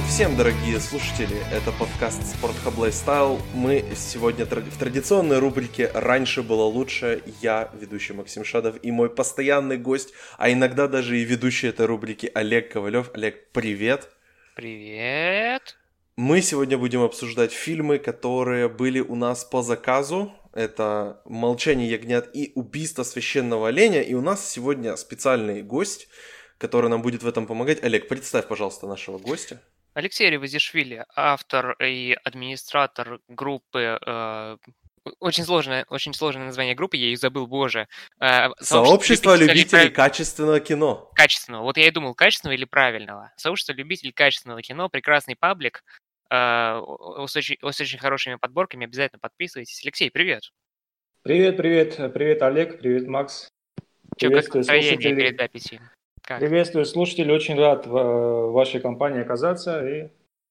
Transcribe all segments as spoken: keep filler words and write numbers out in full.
Привет всем, дорогие слушатели! Это подкаст Sport Hub Lifestyle. Мы сегодня в традиционной рубрике «Раньше было лучше». Я, ведущий Максим Шадов, и мой постоянный гость, а иногда даже и ведущий этой рубрики Олег Ковалев. Олег, привет! Привет! Мы сегодня будем обсуждать фильмы, которые были у нас по заказу. Это «Молчание ягнят» и «Убийство священного оленя». И у нас сегодня специальный гость, который нам будет в этом помогать. Олег, представь, пожалуйста, нашего гостя. Алексей Ревазишвили, автор и администратор группы, э, очень сложное, очень сложное название группы, я их забыл, боже. Э, Сообщество любителей, любителей прав... качественного кино. Качественного, вот я и думал, качественного или правильного. Сообщество любителей качественного кино, прекрасный паблик, э, с, очень, с очень хорошими подборками, обязательно подписывайтесь. Алексей, привет! Привет, привет, привет, Олег, привет, Макс. Че, как настроение перед записью? Как? Приветствую слушателей, очень рад в вашей компании оказаться. И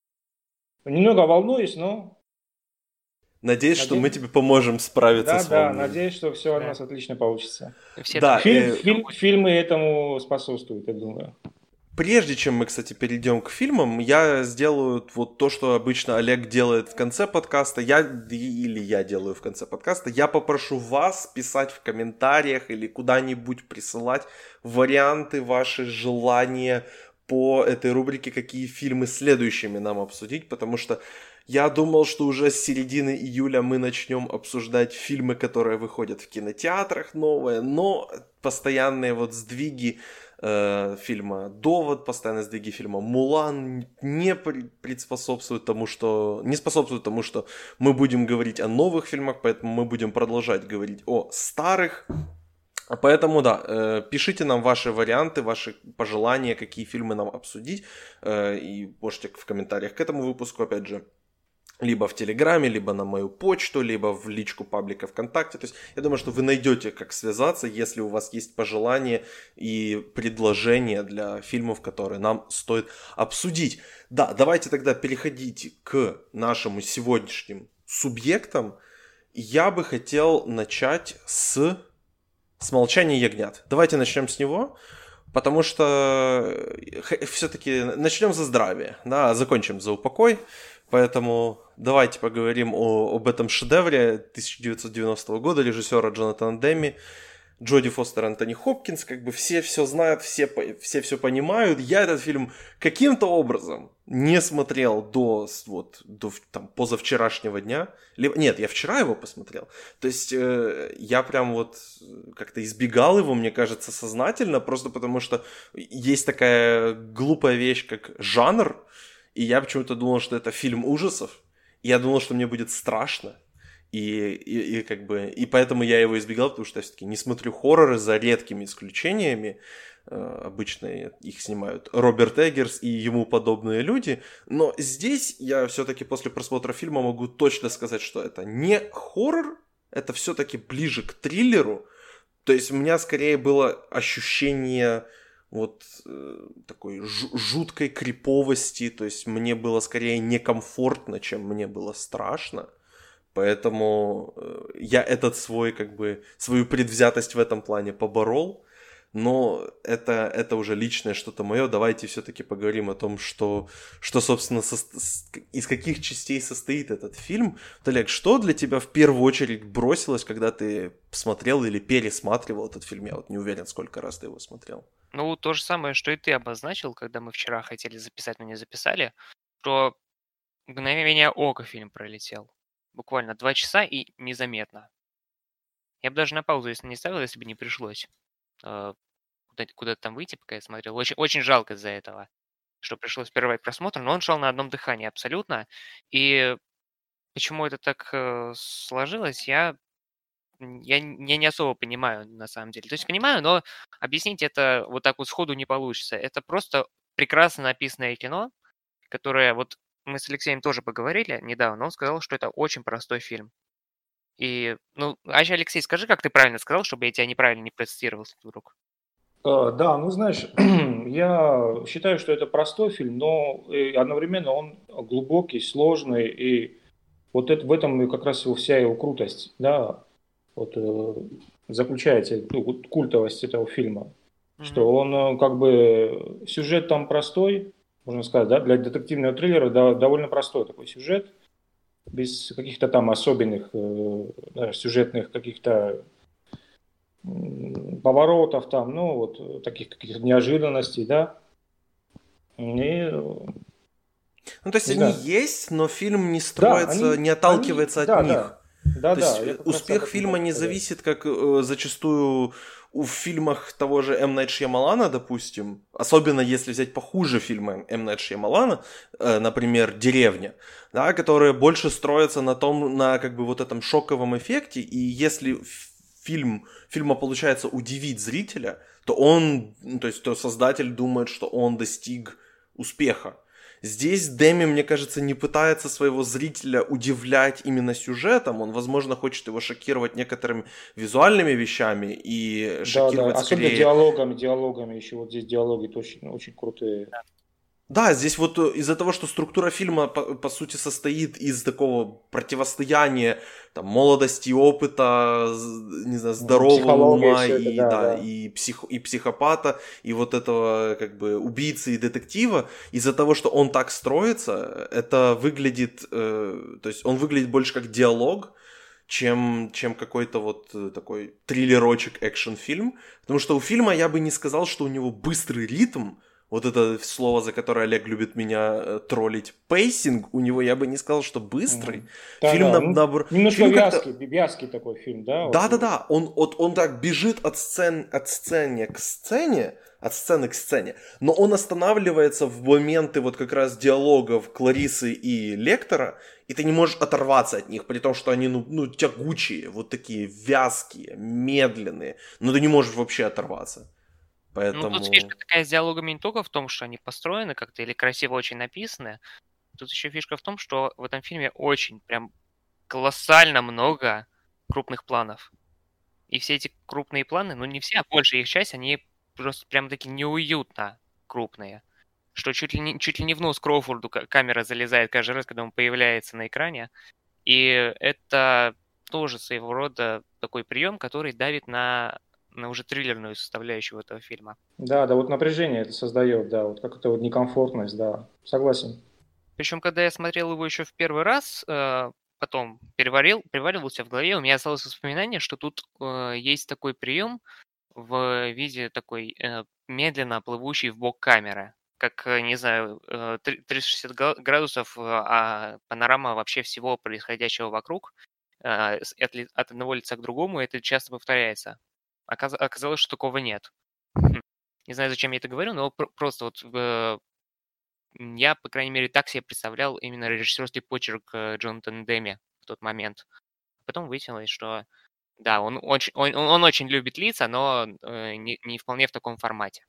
немного волнуюсь, но... Надеюсь, надеюсь, что мы тебе поможем справиться да, с волнением. волнением. Да, надеюсь, что все да. у нас отлично получится. Все да, Фильм, э... фильм, фильмы этому способствуют, я думаю. Прежде чем мы, кстати, перейдем к фильмам, я сделаю вот то, что обычно Олег делает в конце подкаста, я или я делаю в конце подкаста. Я попрошу вас писать в комментариях или куда-нибудь присылать варианты, ваши желания по этой рубрике, какие фильмы следующими нам обсудить, потому что я думал, что уже с середины июля мы начнем обсуждать фильмы, которые выходят в кинотеатрах новые, но постоянные вот сдвиги фильма «Довод», постоянные сдвиги фильма «Мулан» не приспособствуют тому, что... не способствуют тому, что мы будем говорить о новых фильмах, поэтому мы будем продолжать говорить о старых. Поэтому, да, пишите нам ваши варианты, ваши пожелания, какие фильмы нам обсудить, и можете в комментариях к этому выпуску, опять же, либо в Телеграме, либо на мою почту, либо в личку паблика ВКонтакте. То есть я думаю, что вы найдете, как связаться, если у вас есть пожелания и предложения для фильмов, которые нам стоит обсудить. Да, давайте тогда переходить к нашим сегодняшним субъектам. Я бы хотел начать с, с «Молчания ягнят». Давайте начнем с него. Потому что все-таки начнем за здравие, да, закончим за упокой. Поэтому давайте поговорим о, об этом шедевре тысяча девятьсот девяностого года режиссера Джонатана Демми, Джоди Фостер, Энтони Хопкинс. Как бы все все знают, все, все все понимают. Я этот фильм каким-то образом не смотрел до, вот, до там, позавчерашнего дня. Либо, нет, я вчера его посмотрел. То есть э, я прям вот как-то избегал его, мне кажется, сознательно, просто потому что есть такая глупая вещь, как жанр. И я почему-то думал, что это фильм ужасов. И я думал, что мне будет страшно. И, и, и как бы и поэтому я его избегал, потому что я все-таки не смотрю хорроры, за редкими исключениями. Э, обычно их снимают Роберт Эггерс и ему подобные люди. Но здесь я все-таки после просмотра фильма могу точно сказать, что это не хоррор, это все-таки ближе к триллеру. То есть у меня скорее было ощущение вот э, такой ж- жуткой криповости, то есть мне было скорее некомфортно, чем мне было страшно, поэтому э, я этот свой, как бы, свою предвзятость в этом плане поборол, но это, это уже личное что-то мое. Давайте все-таки поговорим о том, что, что собственно, со, из каких частей состоит этот фильм. Вот, Олег, что для тебя в первую очередь бросилось, когда ты смотрел или пересматривал этот фильм? Я вот не уверен, сколько раз ты его смотрел. Ну, то же самое, что и ты обозначил, когда мы вчера хотели записать, но не записали, что мгновение ока фильм пролетел. Буквально два часа и незаметно. Я бы даже на паузу, если не ставил, если бы не пришлось э, куда-то, куда-то там выйти, пока я смотрел. Очень, очень жалко из-за этого, что пришлось прервать просмотр, но он шел на одном дыхании абсолютно. И почему это так э, сложилось, я Я, я не особо понимаю, на самом деле. То есть понимаю, но объяснить это вот так вот сходу не получится. Это просто прекрасно написанное кино, которое вот мы с Алексеем тоже поговорили недавно. Он сказал, что это очень простой фильм. И, ну, а еще, Алексей, скажи, как ты правильно сказал, чтобы я тебя неправильно не процитировал вдруг. Uh, да, ну знаешь, я считаю, что это простой фильм, но одновременно он глубокий, сложный, и вот это, в этом как раз его, вся его крутость, да, вот, э, заключается, ну, культовость этого фильма, mm-hmm. что он как бы, сюжет там простой, можно сказать, да, для детективного триллера да, довольно простой такой сюжет, без каких-то там особенных э, да, сюжетных каких-то м, поворотов, там, ну, вот э, таких каких-то неожиданностей, да. И, э, Ну, то есть не они знаю. есть, но фильм не Да, строится, они, не они, отталкивается от да, них. да, да, То есть да, я э, как раз об успех этом фильма хочу не сказать. зависит, как э, зачастую у в фильмах того же М. Найт Шьямалана, допустим, особенно если взять похуже фильмы М. Найт Шьямалана, э, например, «Деревня», да, которые больше строятся на том, на как бы вот этом шоковом эффекте, и если ф- фильм, фильма получается удивить зрителя, то он, ну, то есть то создатель думает, что он достиг успеха. Здесь Дэми, мне кажется, не пытается своего зрителя удивлять именно сюжетом. Он, возможно, хочет его шокировать некоторыми визуальными вещами и Да, да, шокировать особенно скорее. диалогами, диалогами, еще вот здесь диалоги очень, очень крутые. Да, здесь вот э, из-за того, что структура фильма, по, по сути, состоит из такого противостояния там, молодости, опыта, з- не знаю, Мгм. здорового Психология, ума все это, и, да, да, да. и, псих, и психопата, и вот этого как бы убийцы и детектива, из-за того, что он так строится, это выглядит, э, то есть он выглядит больше как диалог, чем, чем какой-то вот э, такой триллерочек, экшн-фильм. Потому что у фильма я бы не сказал, что у него быстрый ритм, вот это слово, за которое Олег любит меня э, троллить, пейсинг, у него я бы не сказал, что быстрый. Мгм. Да, Фильм, да, на, ну, набор- немножко фильм как-то... вязкий, вязкий такой фильм, да, вот. э, Да-да-да, он, вот, он так бежит от, сцен, от сцены к сцене, от сцены к сцене, но он останавливается в моменты вот как раз диалогов Кларисы и Лектора, и ты не можешь оторваться от них, при том, что они, ну, ну тягучие, вот такие вязкие, медленные, но ты не можешь вообще оторваться. Ну, тут Поэтому... фишка такая с диалогами не только в том, что они построены как-то или красиво очень написаны. Тут еще фишка в том, что в этом фильме очень прям колоссально много крупных планов. И все эти крупные планы, ну не все, а большая их часть, они просто прям таки неуютно крупные. Что чуть ли не, чуть ли не в нос Кроуфорду ка- камера залезает каждый раз, когда он появляется на экране. И это тоже своего рода такой прием, который давит на, на уже триллерную составляющую этого фильма. Да, да, вот напряжение это создает, да, вот как-то вот некомфортность, да, согласен. Причем, когда я смотрел его еще в первый раз, э, потом переварил, переваривался в голове, у меня осталось воспоминание, что тут э, есть такой прием в виде такой э, медленно плывущей в бок камеры. Как, э, не знаю, э, три- триста шестьдесят га- градусов, э, а панорама вообще всего происходящего вокруг, э, с- от, ли- от одного лица к другому, это часто повторяется. Оказ- Оказалось, что такого нет. Хм. Не знаю, зачем я это говорю, но пр- просто вот э, М, я, по крайней мере, так себе представлял именно режиссерский почерк э, Джонатана Демми в тот момент. Потом выяснилось, что да, он очень, он, он очень любит лица, но э, не, не вполне в таком формате.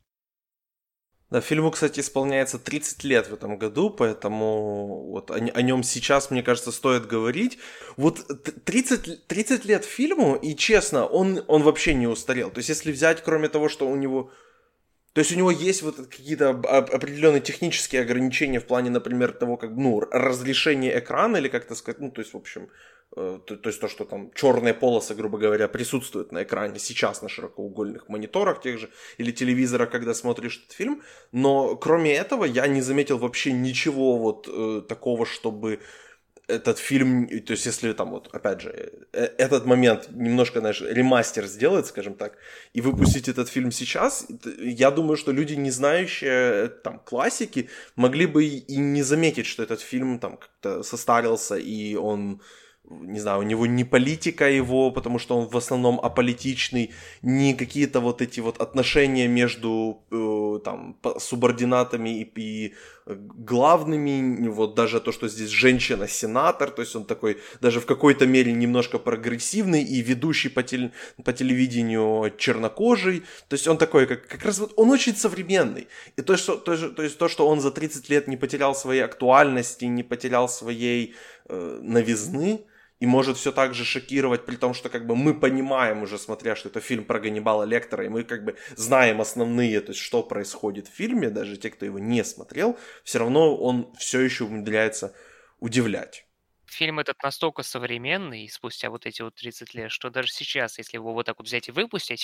Да, фильму, кстати, исполняется тридцать лет в этом году, поэтому вот о, о нем сейчас, мне кажется, стоит говорить. Вот т- тридцать, тридцать лет фильму, и честно, он, он вообще не устарел. То есть, если взять, кроме того, что у него... То есть, у него есть вот какие-то об- об- определенные технические ограничения в плане, например, того, как, ну, разрешение экрана, или как-то сказать, ну, то есть, в общем, э, то, то есть, то, что там черные полосы, грубо говоря, присутствуют на экране сейчас на широкоугольных мониторах тех же, или телевизорах, когда смотришь этот фильм. Но, кроме этого, я не заметил вообще ничего вот э, такого, чтобы этот фильм, то есть если там вот, опять же, э, этот момент немножко, знаешь, ремастер сделать, скажем так, и выпустить этот фильм сейчас, я думаю, что люди, не знающие там классики, могли бы и не заметить, что этот фильм там как-то состарился, и он, не знаю, у него не политика его, потому что он в основном аполитичный, не какие-то вот эти вот отношения между э, там субординатами и, и главными, вот даже то, что здесь женщина-сенатор, то есть он такой даже в какой-то мере немножко прогрессивный и ведущий по, теле, по телевидению чернокожий, то есть он такой, как, как раз вот, он очень современный. И то, что, то, то есть то, что он за тридцать лет не потерял своей актуальности, не потерял своей э, новизны, и может все так же шокировать, при том, что как бы мы понимаем уже, смотря, что это фильм про Ганнибала Лектора, и мы как бы знаем основные, то есть что происходит в фильме, даже те, кто его не смотрел, все равно он все еще умудряется удивлять. Фильм этот настолько современный, спустя вот эти вот тридцать лет, что даже сейчас, если его вот так вот взять и выпустить,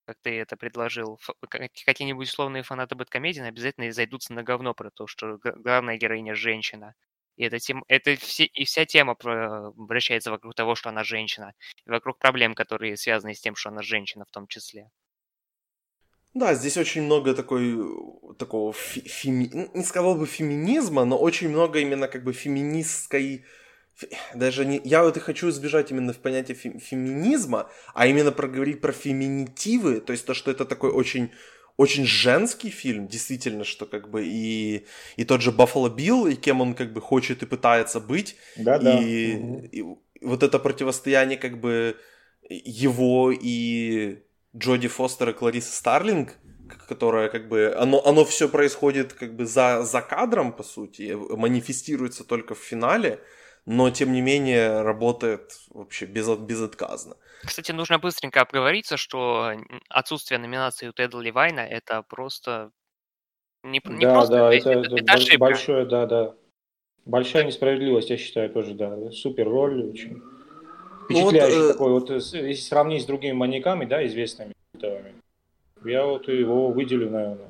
как ты это предложил, ф- как- какие-нибудь условные фанаты бэдкомедиана обязательно зайдутся на говно про то, что г- главная героиня женщина. И это, тем, это все, и вся тема про- вращается вокруг того, что она женщина, и вокруг проблем, которые связаны с тем, что она женщина в том числе. Да, здесь очень много такой, такого, фи- феми- ну, не сказал бы феминизма, но очень много именно как бы феминистской, фе- даже не, я вот и хочу избежать именно в понятие фе- феминизма, а именно проговорить про феминитивы, то есть то, что это такой очень, очень женский фильм, действительно, что как бы и, и тот же Баффало Билл, и кем он как бы хочет и пытается быть, Да-да. и, Мгм. и вот это противостояние как бы его и Джоди Фостер и Кларисы Старлинг, к- которая как бы, оно, оно все происходит как бы за, за кадром, по сути, манифестируется только в финале, но тем не менее работает вообще без, безотказно. Кстати, нужно быстренько обговориться, что н- отсутствие номинации у Теда Ливайна — это просто не, п- не Да, просто да, жесть, это, это, это это больш- ошибка. большое, да, да. Большая Это- несправедливость, я считаю, тоже, да. Супер роль, очень Ну вот, впечатляющий э, такой. Вот э, с- если сравнить с другими маньяками, да, известными, культовыми, я вот его выделю, наверное.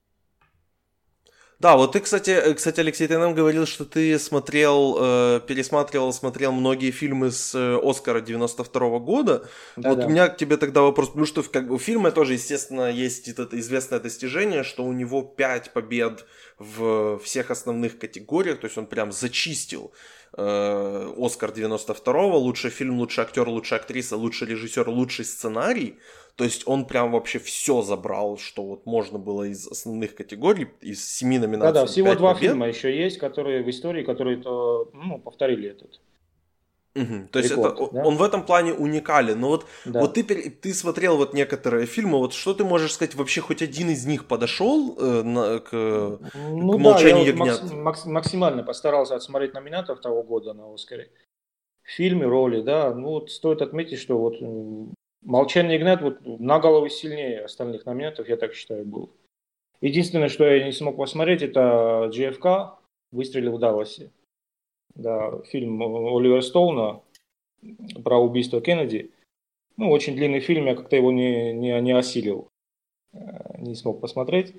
да, вот ты, кстати, э, кстати, Алексей, ты нам говорил, что ты смотрел, э, пересматривал, смотрел многие фильмы с э, Оскара девяносто второго года. Вот у Да-да. меня к тебе тогда вопрос, потому что в- как бы, у фильма тоже, естественно, есть это известное достижение, что у него пять побед в всех основных категориях, то есть он прям зачистил э, Оскар девяносто второго, лучший фильм, лучший актер, лучшая актриса, лучший режиссер, лучший сценарий. То есть он прям вообще все забрал, что вот можно было из основных категорий, из семи Да-да, номинаций, всего пять два побед. фильма еще есть, которые в истории, которые то, ну, повторили этот Мгм. То есть это рекорд, о- да? он в этом плане уникален. Но вот, вот Да. ты, пере- ты смотрел вот некоторые фильмы, вот что ты можешь сказать, вообще хоть один из них подошел э, на- к, к Ну да, я «Молчанию вот макс- ягнят»? макс- максимально постарался отсмотреть номинатов того года на Оскаре. В фильме, роли, да. Ну вот стоит отметить, что вот м, «Молчание ягнят» вот на голову сильнее остальных номинатов, я так считаю, был. Единственное, что я не смог посмотреть, это «джей эф кей. Выстрелил в Далласе». Да, фильм Оливера Стоуна про убийство Кеннеди. Ну, очень длинный фильм, я как-то его не, не, не осилил, э, не смог посмотреть.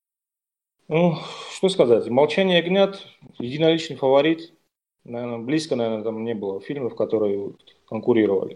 Ну, что сказать, «Молчание ягнят» единоличный фаворит. Наверное, близко, наверное, там не было фильмов, которые вот конкурировали.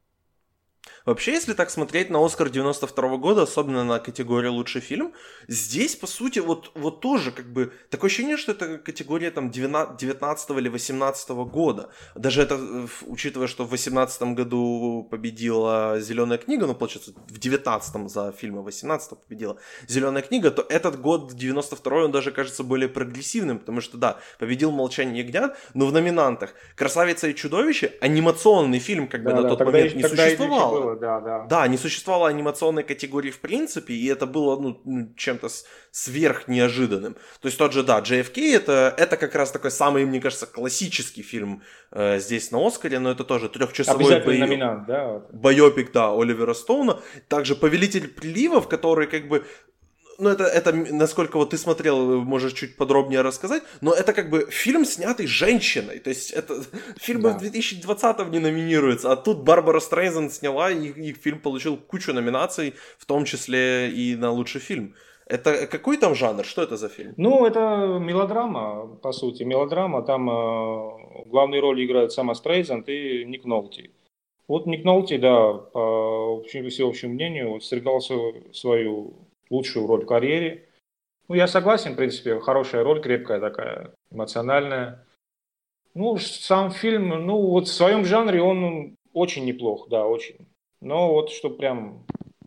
Вообще, если так смотреть на «Оскар» девяносто второго года, особенно на категорию «Лучший фильм», здесь, по сути, вот, вот тоже как бы такое ощущение, что это категория там девятнадцатого или восемнадцатого года. Даже это, э, в- учитывая, что в восемнадцатом году победила «Зеленая книга», ну, получается, в девятнадцатом за фильмы восемнадцатого победила «Зеленая книга», то этот год, девяносто второй, он даже кажется более прогрессивным, потому что, да, победил «Молчание ягнят», но в номинантах «Красавица и чудовище», анимационный фильм как бы Да, на да, тот тогда, момент и- не тогда и еще существовало. было, да, да. Да, не существовало анимационной категории в принципе, и это было ну, ну, чем-то с- сверх неожиданным. То есть тот же, да, джей эф кей это, это как раз такой самый, мне кажется, классический фильм э, здесь на Оскаре, но это тоже трехчасовой Обязательный бой... номинант, да. Вот. байопик, да, Оливера Стоуна. Также «Повелитель приливов», который как бы ну, это, это, насколько вот ты смотрел, можешь чуть подробнее рассказать, но это как бы фильм, снятый женщиной, то есть это фильмы Да. в две тысячи двадцатом не номинируются, а тут Барбара Стрейзанд сняла, и их фильм получил кучу номинаций, в том числе и на лучший фильм. Это какой там жанр, что это за фильм? Ну, это мелодрама, по сути, мелодрама. Там э, главные роли играют сама Стрейзанд и Ник Нолти. Вот Ник Нолти, да, по общему- всеобщему мнению, сыграл свою, свою лучшую роль в карьере. Ну, я согласен, в принципе, хорошая роль, крепкая такая, эмоциональная. Ну, сам фильм, ну, вот в своем жанре он очень неплох, да, очень. Но вот что прям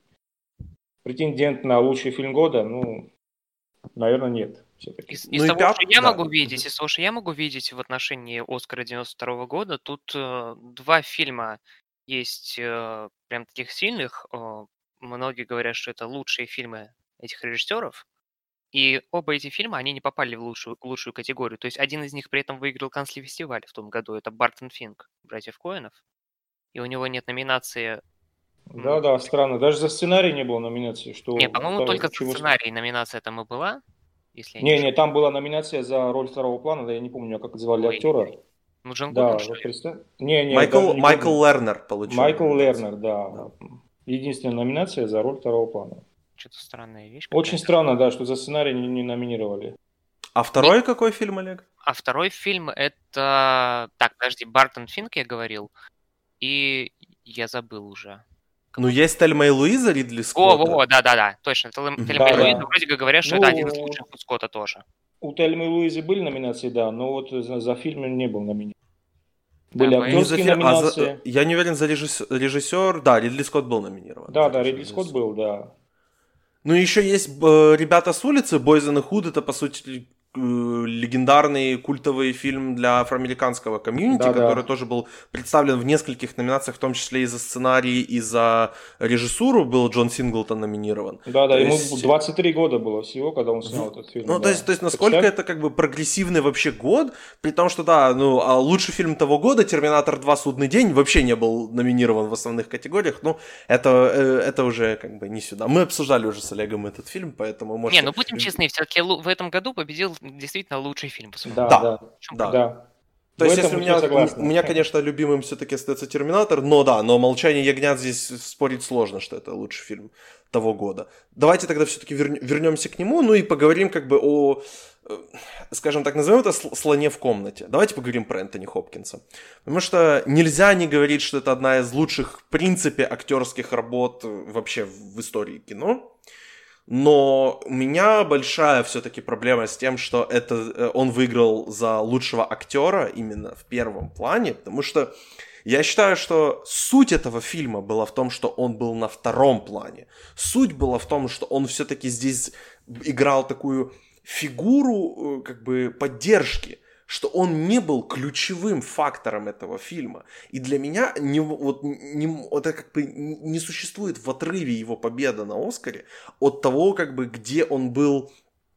претендент на лучший фильм года, ну, наверное, нет все-таки. Из, из Ну и того, что пят... я да. могу видеть, из того, что я могу видеть в отношении Оскара девяносто второго года, тут э, два фильма есть э, прям таких сильных. Э, многие говорят, что это лучшие фильмы этих режиссеров. И оба эти фильма, они не попали в лучшую, лучшую категорию. То есть один из них при этом выиграл Каннский фестиваль в том году. Это Бартон Финк, братьев Коэнов. И у него нет номинации... м, Да-да, странно. Даже за сценарий не было номинации, что Не, по-моему, только второй- за чего... сценарий номинация там и была, если я не Не-не, ошибаюсь. там была номинация за роль второго плана, да я не помню, как звали Ой, актера. ну Джон Гудман, Да, что вот ли? представь. Не-не, Майкл, даже не Майкл Гудман. Лернер получил Майкл номинацию. Лернер, да. Да. Единственная номинация за роль второго плана. Что-то странная вещь. Очень какая-то. странно, да, что за сценарий не, не номинировали. А второй какой фильм, Олег? А второй фильм это... Так, подожди, Бартон Финк я говорил. И я забыл уже. Ну, есть «Тельма и Луиза» Ридли О, Скотта. во, во, да-да-да, точно. Тельма Мгм. и Да, Луиза, да. вроде как говорят, что Ну, это один из лучших у Скотта тоже. У Тельмы и Луизы были номинации, да, но вот за, за фильм не был номинирован. Да, Были поэтому- Не за актерские фильм, а за- номинации. я не уверен, за режиссер, режиссер. Да, Ридли Скотт был номинирован. Да, за да, Ридли режиссера. Скотт был, да. Ну, еще есть э, «Ребята с улицы», «Boys in the Hood», это, по сути, э, легендарный культовый фильм для афроамериканского комьюнити, Да-да. который тоже был представлен в нескольких номинациях, в том числе и за сценарий, и за режиссуру был Джон Синглтон номинирован. Да, да, То ему есть- двадцать три года было всего, когда он снял этот фильм. Ну, да. то есть, то есть, насколько Представь, это как бы прогрессивный вообще год, при том, что, да, ну, а лучший фильм того года, «Терминатор два. Судный день», вообще не был номинирован в основных категориях, ну, это, э, это уже как бы не сюда. Мы обсуждали уже с Олегом этот фильм, поэтому, может... Не, ну будем честны, все-таки в этом году победил действительно лучший фильм. по своему. Да, Да, да, В чём да. проблема? да. То В есть, этом если у мы меня, все согласны. у меня, конечно, любимым все-таки остается «Терминатор», но да, но «Молчание ягнят» здесь спорить сложно, что это лучший фильм того года. Давайте тогда все-таки вернемся к нему, ну и поговорим как бы о, э, скажем так, назовем это сл- слоне в комнате. Давайте поговорим про Энтони Хопкинса. Потому что нельзя не говорить, что это одна из лучших, в принципе, актерских работ вообще в истории кино. Но у меня большая все-таки проблема с тем, что это э, он выиграл за лучшего актера именно в первом плане, потому что я считаю, что суть этого фильма была в том, что он был на втором плане. Суть была в том, что он все-таки здесь играл такую фигуру э, как бы поддержки, что он не был ключевым фактором этого фильма. И для меня не, вот, не, это как бы не существует в отрыве его победа на Оскаре от того, как бы, где он был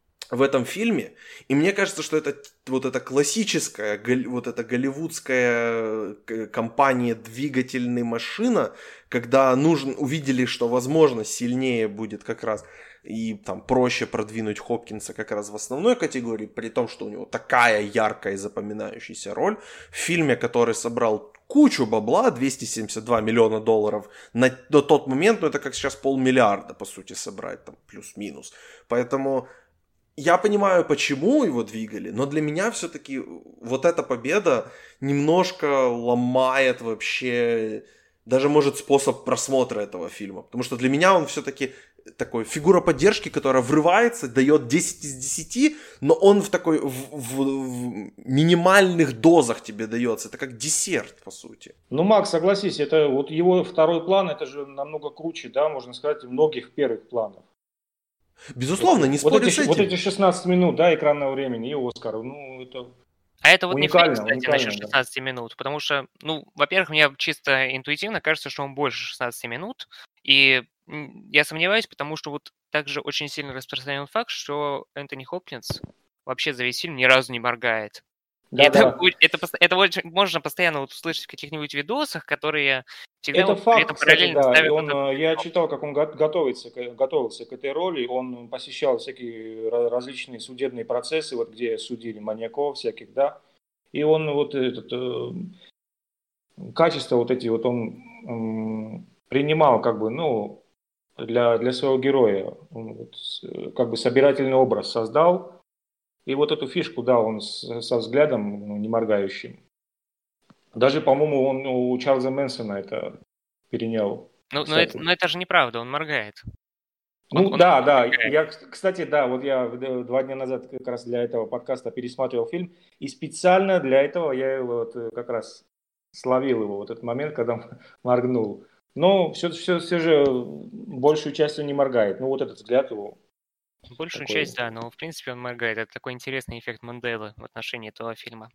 в этом фильме. И мне кажется, что это вот эта классическая, вот эта голливудская компания «Двигательная машина», когда нужно, увидели, что, возможно, сильнее будет как раз и там проще продвинуть Хопкинса как раз в основной категории, при том, что у него такая яркая и запоминающаяся роль в фильме, который собрал кучу бабла, двести семьдесят два миллиона долларов на, на тот момент, ну это как сейчас полмиллиарда, по сути, собрать, там, плюс-минус. Поэтому я понимаю, почему его двигали, но для меня все-таки вот эта победа немножко ломает вообще даже, может, способ просмотра этого фильма. Потому что для меня он все-таки такой фигура поддержки, которая врывается, дает десять из десяти, но он в такой в, в, в минимальных дозах тебе дается. Это как десерт, по сути. Ну, Макс, согласись, это вот его второй план, это же намного круче, да, можно сказать, многих первых планов. Безусловно, не вот спорю эти, с этим. Вот эти шестнадцать минут, да, экранного времени и Оскар, ну, это... А это вот уникально, не фейк, кстати, уникально, насчет да. шестнадцати минут, потому что, ну, во-первых, мне чисто интуитивно кажется, что он больше шестнадцати минут, и я сомневаюсь, потому что вот также очень сильно распространен факт, что Энтони Хопкинс вообще за весь фильм ни разу не моргает. Да, это, да. это, это, это очень, можно постоянно вот услышать в каких-нибудь видосах, которые всегда Это вот при этом факт, кстати, параллельно да. И ставят... он, этот... я читал, как он го- готовится, к- готовился к этой роли. Он посещал всякие ра- различные судебные процессы, вот где судили маньяков всяких, да. И он вот этот э, качество вот эти вот он м, принимал как бы, ну, для, для своего героя. Он вот, с- как бы собирательный образ создал. И вот эту фишку, да, он с- со взглядом, ну, не моргающим. Даже, по-моему, он у Чарльза Мэнсона это перенял. Ну, но кстати. это, но это же неправда, он моргает. Ну Он- он да, да. моргает. Я, кстати, да, вот я д- два дня назад как раз для этого подкаста пересматривал фильм, и специально для этого я его вот э, как раз словил его, вот этот момент, когда он моргнул. Но все, все, все же большую часть он не моргает. Ну вот этот взгляд его. Большую такой. часть, да, но в принципе он моргает. Это такой интересный эффект Манделы в отношении этого фильма.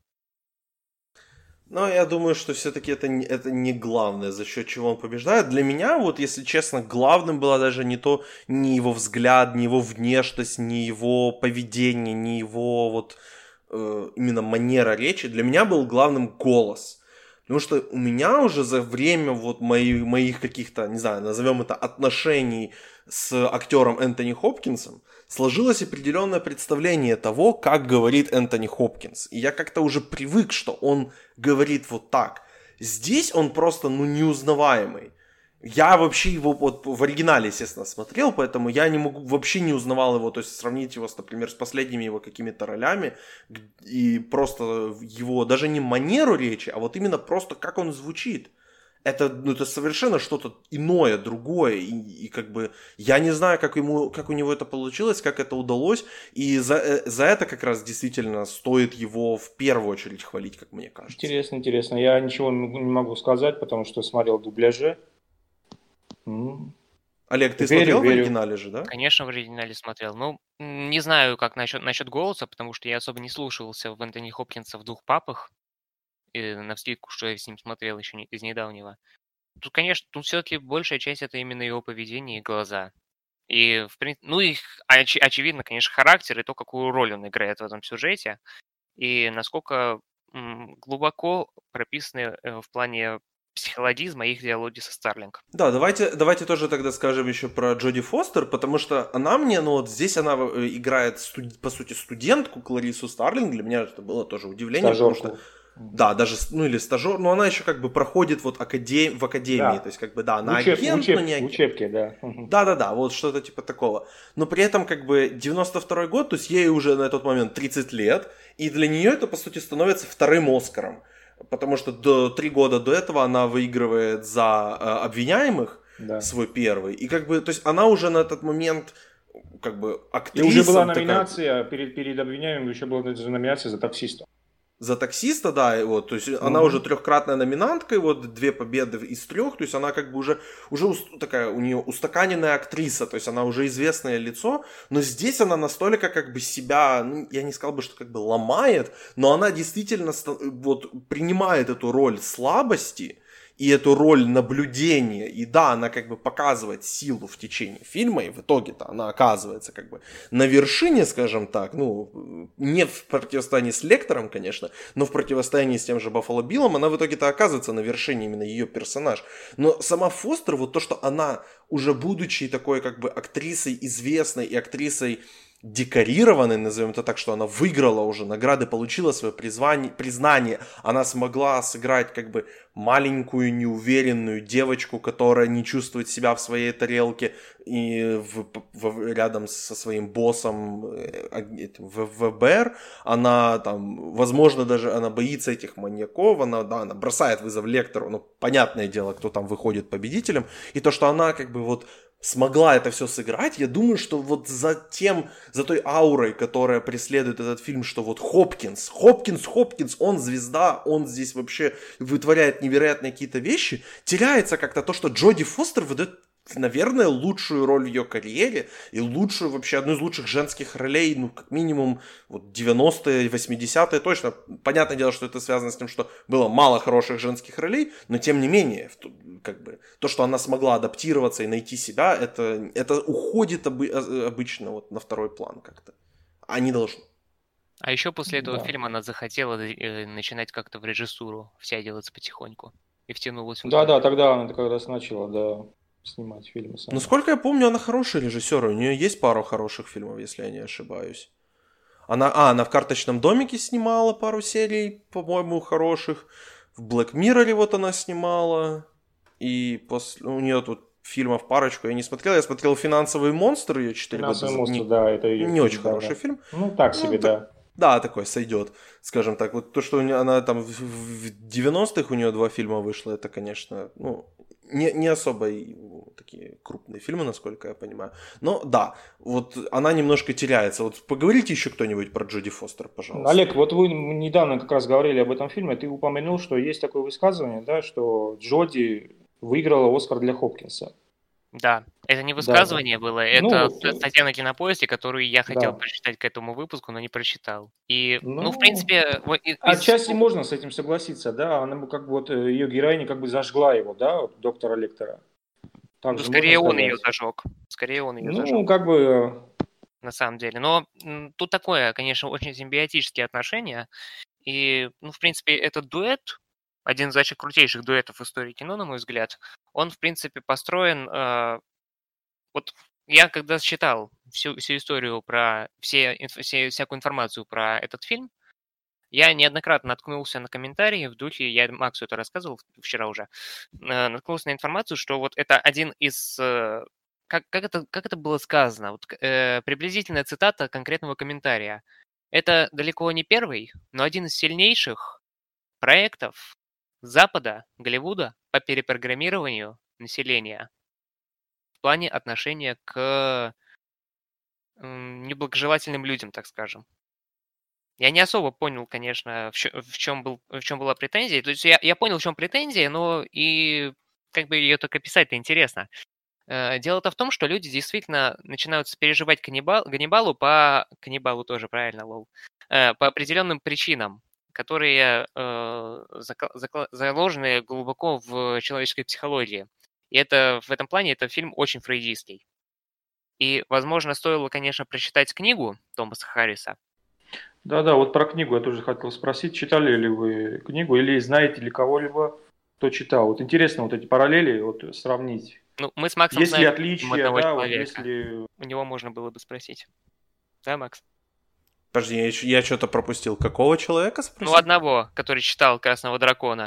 Но я думаю, что все-таки это, не- это не главное, за счет чего он побеждает. Для меня, вот если честно, главным было даже не то, не его взгляд, не его внешность, не его поведение, не его вот э, именно манера речи. Для меня был главным голос. Потому что у меня уже за время вот мои, моих каких-то, не знаю, назовем это отношений с актером Энтони Хопкинсом, сложилось определенное представление того, как говорит Энтони Хопкинс. И я как-то уже привык, что он говорит вот так. Здесь он просто, ну, неузнаваемый. Я вообще его вот в оригинале, естественно, смотрел, поэтому я не могу, вообще не узнавал его, то есть сравнить его, с, например, с последними его какими-то ролями, и просто его, даже не манеру речи, а вот именно просто как он звучит. Это, ну, это совершенно что-то иное, другое, и, и как бы я не знаю, как, ему, как у него это получилось, как это удалось, и за, за это как раз действительно стоит его в первую очередь хвалить, как мне кажется. Интересно, интересно. Я ничего не могу сказать, потому что смотрел в дубляже. М. Олег, ты Верю, смотрел в верю. оригинале же, да? Конечно, в оригинале смотрел. Ну, м, не знаю, как насчет, насчет голоса, потому что я особо не слушался в Энтони Хопкинса в «Двух папах», и навскидку, что я с ним смотрел еще не, из недавнего. Тут, конечно, тут все-таки большая часть это именно его поведение и глаза. И, в принципе, ну и х- оч- очевидно, конечно, характер и то, какую роль он играет в этом сюжете, и насколько м, глубоко прописаны э, в плане психологизма их диалоги со Старлинг. Да, давайте, давайте тоже тогда скажем еще про Джоди Фостер, потому что она мне, ну вот здесь она э, играет, студ- по сути, студентку Кларису Старлинг, для меня это было тоже удивление, потому Стажерку. что, да, даже, с- ну или стажер, но она еще как бы проходит вот академ, в академии, Да. то есть как бы, да, В, она учеб- в агент, учеб- но не в агент. учебке, да. Мгм. Да-да-да, вот что-то типа такого. Но при этом как бы девяносто второй год, то есть ей уже на тот момент тридцать лет, и для нее это, по сути, становится вторым Оскаром. Потому что до три года до этого она выигрывает за э, обвиняемых Да. свой первый. И как бы, то есть она уже на этот момент как бы И актриса. уже была такая- номинация, перед, перед обвиняемым еще была номинация за таксиста. За таксиста, да, и вот, то есть она Мгм. уже трехкратная номинантка, и вот две победы из трех, то есть она как бы уже, уже ус- такая у нее устаканенная актриса, то есть она уже известное лицо, но здесь она настолько как бы себя, ну, я не сказал бы, что как бы ломает, но она действительно ста- вот принимает эту роль слабости и эту роль наблюдения, и да, она как бы показывает силу в течение фильма, и в итоге-то она оказывается как бы на вершине, скажем так, ну, не в противостоянии с Лектором, конечно, но в противостоянии с тем же Баффало Биллом, она в итоге-то оказывается на вершине, именно ее персонаж. Но сама Фостер, вот то, что она, уже будучи такой как бы актрисой известной и актрисой декорированной, назовем это так, что она выиграла уже награды, получила свое призвание, признание, она смогла сыграть как бы маленькую неуверенную девочку, которая не чувствует себя в своей тарелке, и в, в, рядом со своим боссом э, в ФБР, она там, возможно, даже она боится этих маньяков, она, да, она бросает вызов Лектору, ну, понятное дело, кто там выходит победителем, и то, что она как бы вот смогла это все сыграть, я думаю, что вот за тем, за той аурой, которая преследует этот фильм, что вот Хопкинс, Хопкинс, Хопкинс, он звезда, он здесь вообще вытворяет невероятные какие-то вещи, теряется как-то то, что Джоди Фостер выдает, наверное, лучшую роль в ее карьере и лучшую, вообще одну из лучших женских ролей, ну, как минимум, вот девяностые, восьмидесятые точно. Понятное дело, что это связано с тем, что было мало хороших женских ролей, но тем не менее, как бы, то, что она смогла адаптироваться и найти себя, это, это уходит обы- обычно вот на второй план как-то. А не должно. А еще после этого Да. фильма она захотела э, начинать как-то в режиссуру втягиваться потихоньку. И втянулась в Да, это. да, тогда она как раз начала, да, снимать фильмы сама. Насколько я помню, она хороший режиссер, у нее есть пару хороших фильмов, если я не ошибаюсь. Она, а, она в «Карточном домике» снимала пару серий, по-моему, хороших. В «Блэк Мирроре» вот она снимала. И после, у нее тут фильмов парочку я не смотрел. Я смотрел «Финансовый монстр», ее четыре года. «Финансовый за- монстр», Не, да, это ее не фильм, очень да, хороший да. фильм. Ну, так Ну, себе, так- да. Да, такой сойдет, скажем так. Вот то, что у нее, она там в, в девяностых у нее два фильма вышло, это, конечно, ну, не, не особо и, ну, такие крупные фильмы, насколько я понимаю. Но да, вот она немножко теряется. Вот поговорите еще кто-нибудь про Джоди Фостер, пожалуйста. Олег, вот вы недавно как раз говорили об этом фильме, ты упомянул, что есть такое высказывание, да, что Джоди выиграла Оскар для Хопкинса. Да, это не Да. высказывание было, Ну, это вот, ст- статья на Кинопоиске, которую я хотел да. прочитать к этому выпуску, но не прочитал. И, ну, Ну, в принципе, вот и- из отчасти всего- можно с этим согласиться, да, она бы как бы вот э, ее героиня как бы зажгла его, да, вот, доктора Лектора. Так ну, же скорее можно он ее сказать? зажег. Скорее он ее Ну, зажег, как бы, на самом деле. Но м, тут такое, конечно, очень симбиотические отношения. И, ну, в принципе, этот дуэт, один из вообще крутейших дуэтов в истории кино, на мой взгляд, он, в принципе, построен... э, вот я когда читал всю, всю историю про... Все, инф- все, всякую информацию про этот фильм, я неоднократно наткнулся на комментарии в духе, я Максу это рассказывал вчера уже, э, наткнулся на информацию, что вот это один из... э, Как, как, это, как это было сказано? Вот, к- э, приблизительная цитата конкретного комментария. Это далеко не первый, но один из сильнейших проектов Запада, Голливуда по перепрограммированию населения в плане отношения к м, неблагожелательным людям, так скажем. Я не особо понял, конечно, в, чё- в чем, был, в чем была претензия. То есть я, я понял, в чем претензия, но и как бы ее только писать-то интересно. Э, Дело-то в том, что люди действительно начинают переживать каннибал, Ганнибалу по... Каннибалу тоже, правильно, лол. Э, По определенным причинам, которые э, зако- закла- заложены глубоко в человеческой психологии. И это в этом плане это фильм очень фрейдистский. И, возможно, стоило, конечно, прочитать книгу Томаса Харриса. Да-да, вот про книгу я тоже хотел спросить. Читали ли вы книгу или знаете ли кого-либо, кто читал? Вот интересно вот эти параллели вот сравнить. Ну, мы с Максом Есть ли знаем фильм отличия, одного да, вот человека. если... У него можно было бы спросить. Да, Макс? Подожди, я, ещё- я что-то пропустил. Какого человека Ну, спросил? одного, который читал «Красного дракона».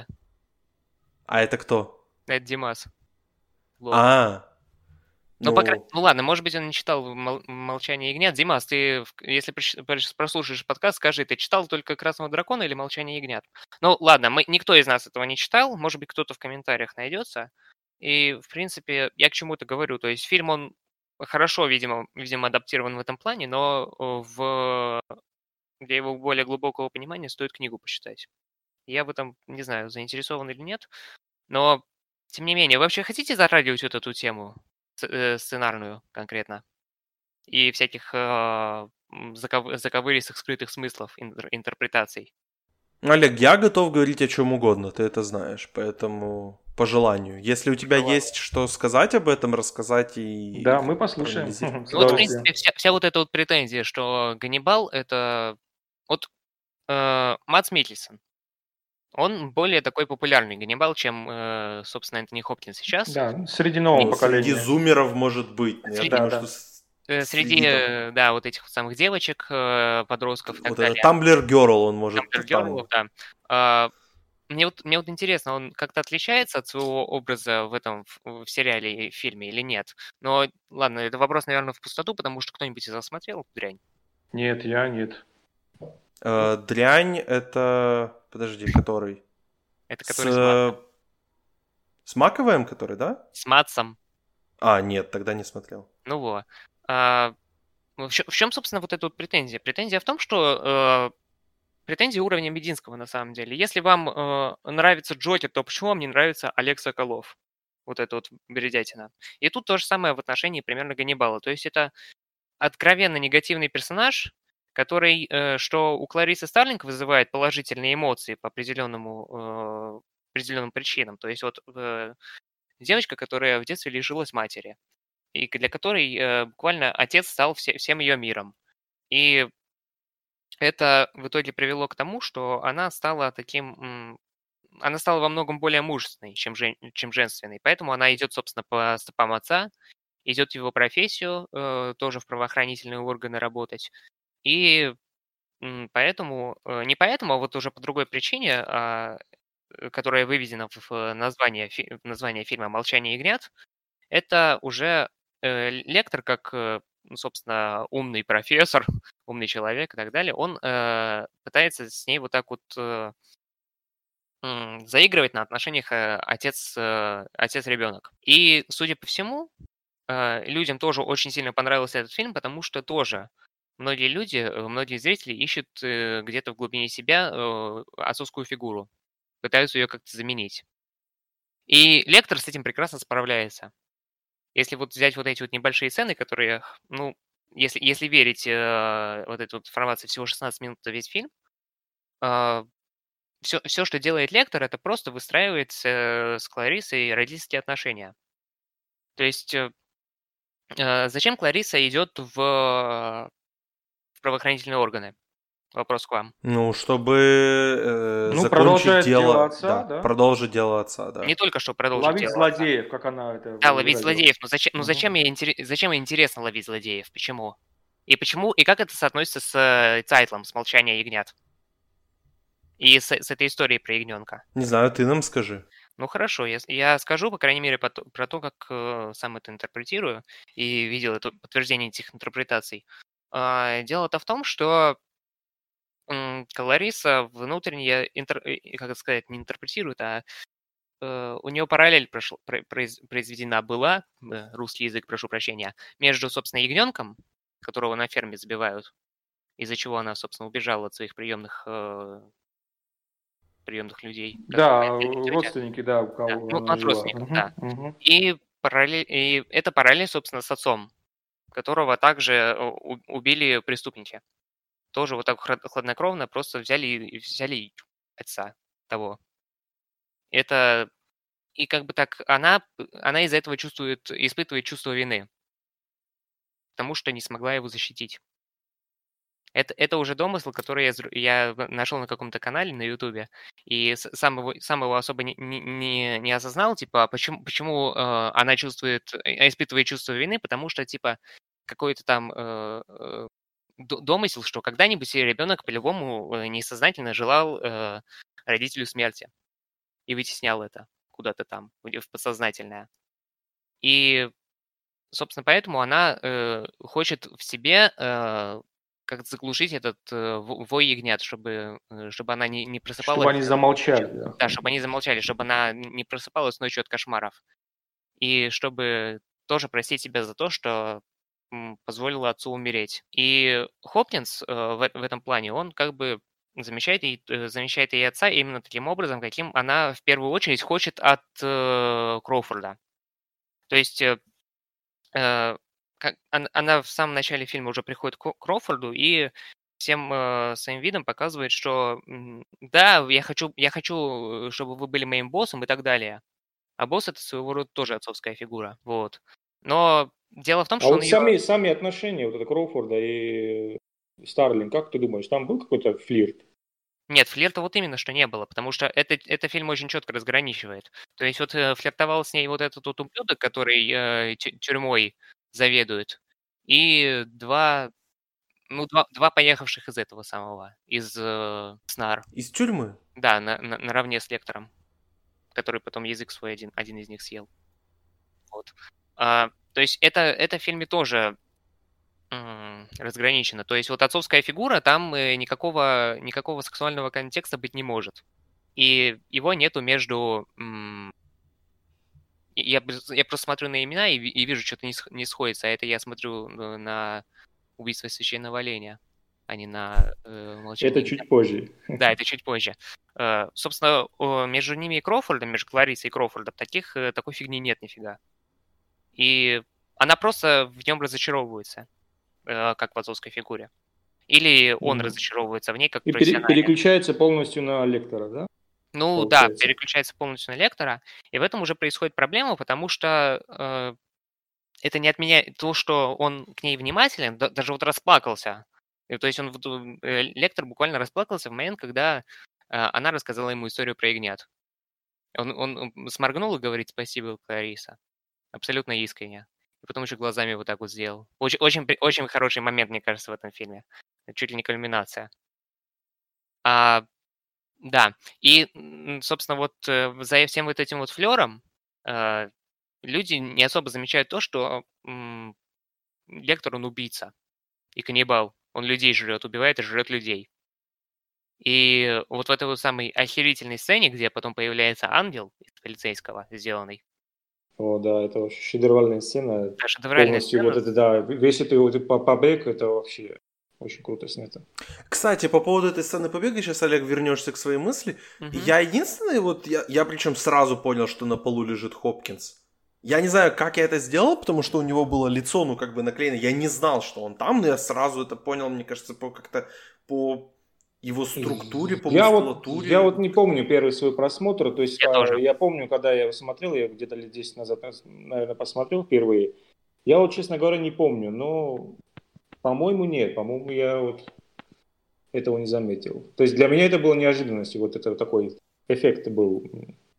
А это кто? Это Димас. Лол. А, Ну, по крайней... ну, ну ладно, может быть, он не читал «Мол- «Молчание ягнят». Димас, ты, в- если прич- приш- прослушаешь подкаст, скажи, ты читал только «Красного дракона» или «Молчание ягнят»? Ну, ладно, мы, никто из нас этого не читал, может быть, кто-то в комментариях найдется. И, в принципе, я к чему-то говорю. То есть фильм, он хорошо, видимо, видимо адаптирован в этом плане, но э, в... для его более глубокого понимания стоит книгу почитать. Я в этом, не знаю, заинтересован или нет, но, тем не менее, вы вообще хотите затрагивать вот эту тему ц- э, сценарную конкретно? И всяких э, м, заков- заковыристых скрытых смыслов, интер- интерпретаций. Олег, я готов говорить о чем угодно, ты это знаешь, поэтому по желанию. Если у тебя Желаю. есть что сказать об этом, рассказать и Да, мы послушаем. проанализировать. С Ну вот, в удовольствием. принципе, вся, вся вот эта вот претензия, что Ганнибал — это... Вот э, Мадс Миккельсен, он более такой популярный Ганнибал, чем, э, собственно, Энтони Хопкинс сейчас. Да, среди нового Ну, поколения. среди зумеров может быть. но Я Среди- думаю, Да, что да. с- Э, Среди, среди там- э, да, вот этих вот самых девочек, э, подростков и так вот далее. это Tumblr Girl, он может Там там. Girl, да. А, Мне вот, мне вот интересно, он как-то отличается от своего образа в этом в, в сериале и фильме или нет? Но ладно, это вопрос, наверное, в пустоту, потому что кто-нибудь из вас смотрел «Дрянь»? Нет, я нет. Э, Дрянь это... Подожди, который? Это С, который с, Ма- с Маковым, который, да? с Матсом. А, нет, тогда не смотрел. Ну вот. А, ну, в, чё- в чем, собственно, вот эта вот претензия? Претензия в том, что э, претензия уровня Мединского на самом деле. Если вам э, нравится Джокер, то почему вам не нравится Олег Соколов? Вот это вот бредятина. И тут то же самое в отношении примерно Ганнибала. То есть это откровенно негативный персонаж, который, э, что у Кларисы Старлинг вызывает положительные эмоции по определенному, э, определенным причинам. То есть вот э, девочка, которая в детстве лишилась матери, и для которой э, буквально отец стал все- всем ее миром. И это в итоге привело к тому, что она стала таким... м, она стала во многом более мужественной, чем, жен, чем женственной. Поэтому она идет, собственно, по стопам отца, идет в его профессию, э, тоже в правоохранительные органы работать. И м, поэтому, э, не поэтому, а вот уже по другой причине, а, э, которая выведена в э, название, фи- в название фильма «Молчание ягнят», это уже э, лектор, как, э, ну, собственно, умный профессор, умный человек и так далее, он э, пытается с ней вот так вот э, м, заигрывать на отношениях э, отец, э, отец-ребенок. И, судя по всему, э, людям тоже очень сильно понравился этот фильм, потому что тоже многие люди, э, многие зрители ищут э, где-то в глубине себя э, отцовскую фигуру, пытаются ее как-то заменить. И лектор с этим прекрасно справляется. Если вот взять вот эти вот небольшие сцены, которые, ну, если, если верить э, вот этой вот информации, всего шестнадцать минут на весь фильм, все, все, что делает лектор, это просто выстраивает э, с Кларисой родительские отношения. То есть э, э, зачем Клариса идет в, в правоохранительные органы? Вопрос к вам. Ну, чтобы э, Ну, закончить продолжает дело, дело отца, да? продолжить дело отца, да. Не только что продолжить Ловить дело отца. злодеев, как она это Да, ловить выразила. злодеев. Но зачем, ну Мгм. зачем, ей интере- зачем ей интересно ловить злодеев? Почему? И почему, и как это соотносится с э, Тайтлом, с «Молчание ягнят»? И с, с этой историей про ягненка. Не знаю, ты нам скажи. Ну хорошо, я, я скажу, по крайней мере, про то, про то как э, сам это интерпретирую и видел это подтверждение этих интерпретаций. А, дело-то в том, что м, Клариса внутренне, интер, э, как это сказать, не интерпретирует, а э, у нее параллель прошел, про- произ- произведена была, э, русский язык, прошу прощения, между, собственно, ягненком, которого на ферме забивают, из-за чего она, собственно, убежала от своих приемных, э, приемных людей. Как Да, сказать, тетя. родственники, да, у Да, кого ну, она от жила. родственников, да. Мгм, мгм. И, параллель, и это параллель, собственно, с отцом, которого также э, у- убили преступники. Тоже вот так храд- хладнокровно просто взяли и взяли отца того. Это и как бы так она, она из-за этого чувствует, испытывает чувство вины, потому что не смогла его защитить. Это, это уже домысл, который я, зр- я нашел на каком-то канале на Ютубе, и с- сам его, сам его особо не, не, не- не осознал, типа, а почему, почему э, она чувствует, э, испытывает чувство вины, потому что, типа, какой-то там э, э, д- домысел, что когда-нибудь ребенок по-любому э, несознательно желал э, родителю смерти и вытеснял это куда-то там, в в подсознательное. И собственно, поэтому она э, хочет в себе э, как заглушить этот э, во- вой ягнят, чтобы, э, чтобы она не, не Чтобы просыпалась они э, замолчали, ночью. да. Да, чтобы они замолчали, чтобы она н- не просыпалась ночью от кошмаров. И чтобы тоже простить себя за то, что м, позволила отцу умереть. И Хопкинс э, в, в этом плане, он как бы замещает ей, э, замещает ей отца именно таким образом, каким она в первую очередь хочет от э, Кроуфорда. То есть э, Э, как он она в самом начале фильма уже приходит к Ко Кроуфорду и всем, э, своим видом показывает, что, м, да, я хочу я хочу, э, чтобы вы были моим боссом и так далее. А босс — это своего рода тоже отцовская фигура, вот. Но дело в том, А что он вот ее сами, сами отношения вот это Кроуфорда и Старлинг, как ты думаешь, там был какой-то флирт? Нет, флирта вот именно что не было, потому что это это фильм очень четко разграничивает. То есть вот, э, флиртовал с ней вот этот вот ублюдок, который, э, тю тюрьмой заведует, и два Ну, два два поехавших из этого самого, из, э, СНАР. Из тюрьмы? Да, на на наравне с лектором, который потом язык свой один один из них съел. Вот. А, то есть это это в фильме тоже, м, разграничено. То есть вот отцовская фигура, там, э, никакого никакого сексуального контекста быть не может. И его нету между, м и я бз я просто смотрю на имена и ви и вижу, чё-то не сх не сходится, а это я смотрю, э, на "Убийство священного оленя", а не на, э, Это "Молчание ягнят". чуть позже. Да, это чуть позже. Э, собственно, о, между ними и Кроуфордом, между Кларисой и Кроуфордом, таких, э, такой фигни нет нифига. И она просто в нем разочаровывается, э, как в отцовской фигуре. Или он Мгм. разочаровывается в ней как И пере- профессионале. переключается полностью на лектора, да, Ну да, получается? переключается полностью на лектора, и в этом уже происходит проблема, потому что э, это не отменяет то, что он к ней внимателен, да- даже вот расплакался. И то есть он, вот, э, лектор буквально расплакался в момент, когда э, она рассказала ему историю про ягнят. Он он, м, сморгнул и говорит: "Спасибо, Клариса". Абсолютно искренне. И потом еще глазами вот так вот сделал. Очень очень при очень хороший момент, мне кажется, в этом фильме. Чуть ли не кульминация. А, да. И, м, собственно, вот, э, за всем вот этим вот флером, э, люди не особо замечают то, что, м, Лектор, он убийца и каннибал. Он людей жрет, убивает и жрет людей. И вот в этой вот самой охерительной сцене, где потом появляется ангел из полицейского сделанный, О, да, это вообще шедевральная сцена. да, шедевральная Полностью вот сцена. это, да, весь это вот этот по- побег, это вообще очень круто снято. Кстати, по поводу этой сцены побега, сейчас, Олег, вернешься к своей мысли. Мгм. Я единственный, вот я, я причем сразу понял, что на полу лежит Хопкинс. Я не знаю, как я это сделал, потому что у него было лицо, ну, как бы наклеено. Я не знал, что он там, но я сразу это понял, мне кажется, по как-то по его структуре, по Я вот, я мускулатуре. вот не помню первый свой просмотр, то есть Я а, тоже. я помню, когда я его смотрел, я где-то лет десять назад, наверное, посмотрел впервые. Я вот, честно говоря, не помню, но, по-моему, нет, по-моему, я вот этого не заметил. То есть для меня это было неожиданностью, вот это вот такой эффект был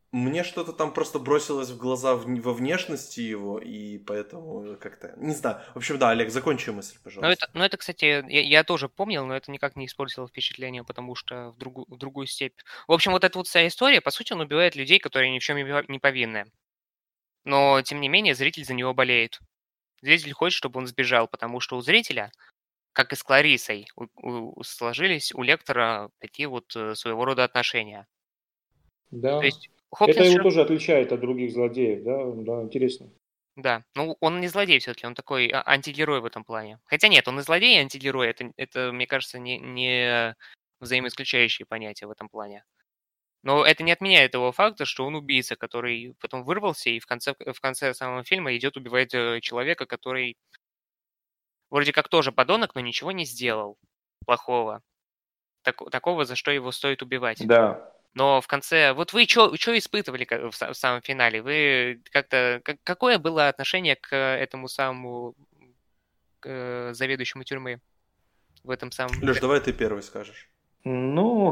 Мне что-то там просто бросилось в глаза в- во внешности его, и поэтому как-то... Не знаю. В общем, да, Олег, закончи мысль, Ну пожалуйста. это, ну это, кстати, я, я тоже помнил, но это никак не испортило впечатление, потому что в, другу, в другую степь. В общем, вот эта вот вся история, по сути, он убивает людей, которые ни в чем не винова- не повинны. Но, тем не менее, зритель за него болеет. Зритель хочет, чтобы он сбежал, потому что у зрителя, как и с Кларисой, у- у- сложились у лектора такие вот э, своего рода отношения. То Да. есть Это Хопкинс его же, тоже отличает от других злодеев, да, да, интересно. да, ну он не злодей все-таки, он такой а- антигерой в этом плане. Хотя нет, он и злодей, и антигерой, это, это мне кажется, не, не взаимоисключающие понятия в этом плане. Но это не отменяет того факта, что он убийца, который потом вырвался и в конце, в конце самого фильма идет убивать э, человека, который вроде как тоже подонок, но ничего не сделал плохого. Так- такого, за что его стоит убивать. Да. Но в конце... Вот вы что испытывали ка- в, са- в самом финале? Вы как-то... как- какое было отношение к этому самому к, э, заведующему тюрьмы в этом самом... Леш, давай ты первый скажешь. Ну,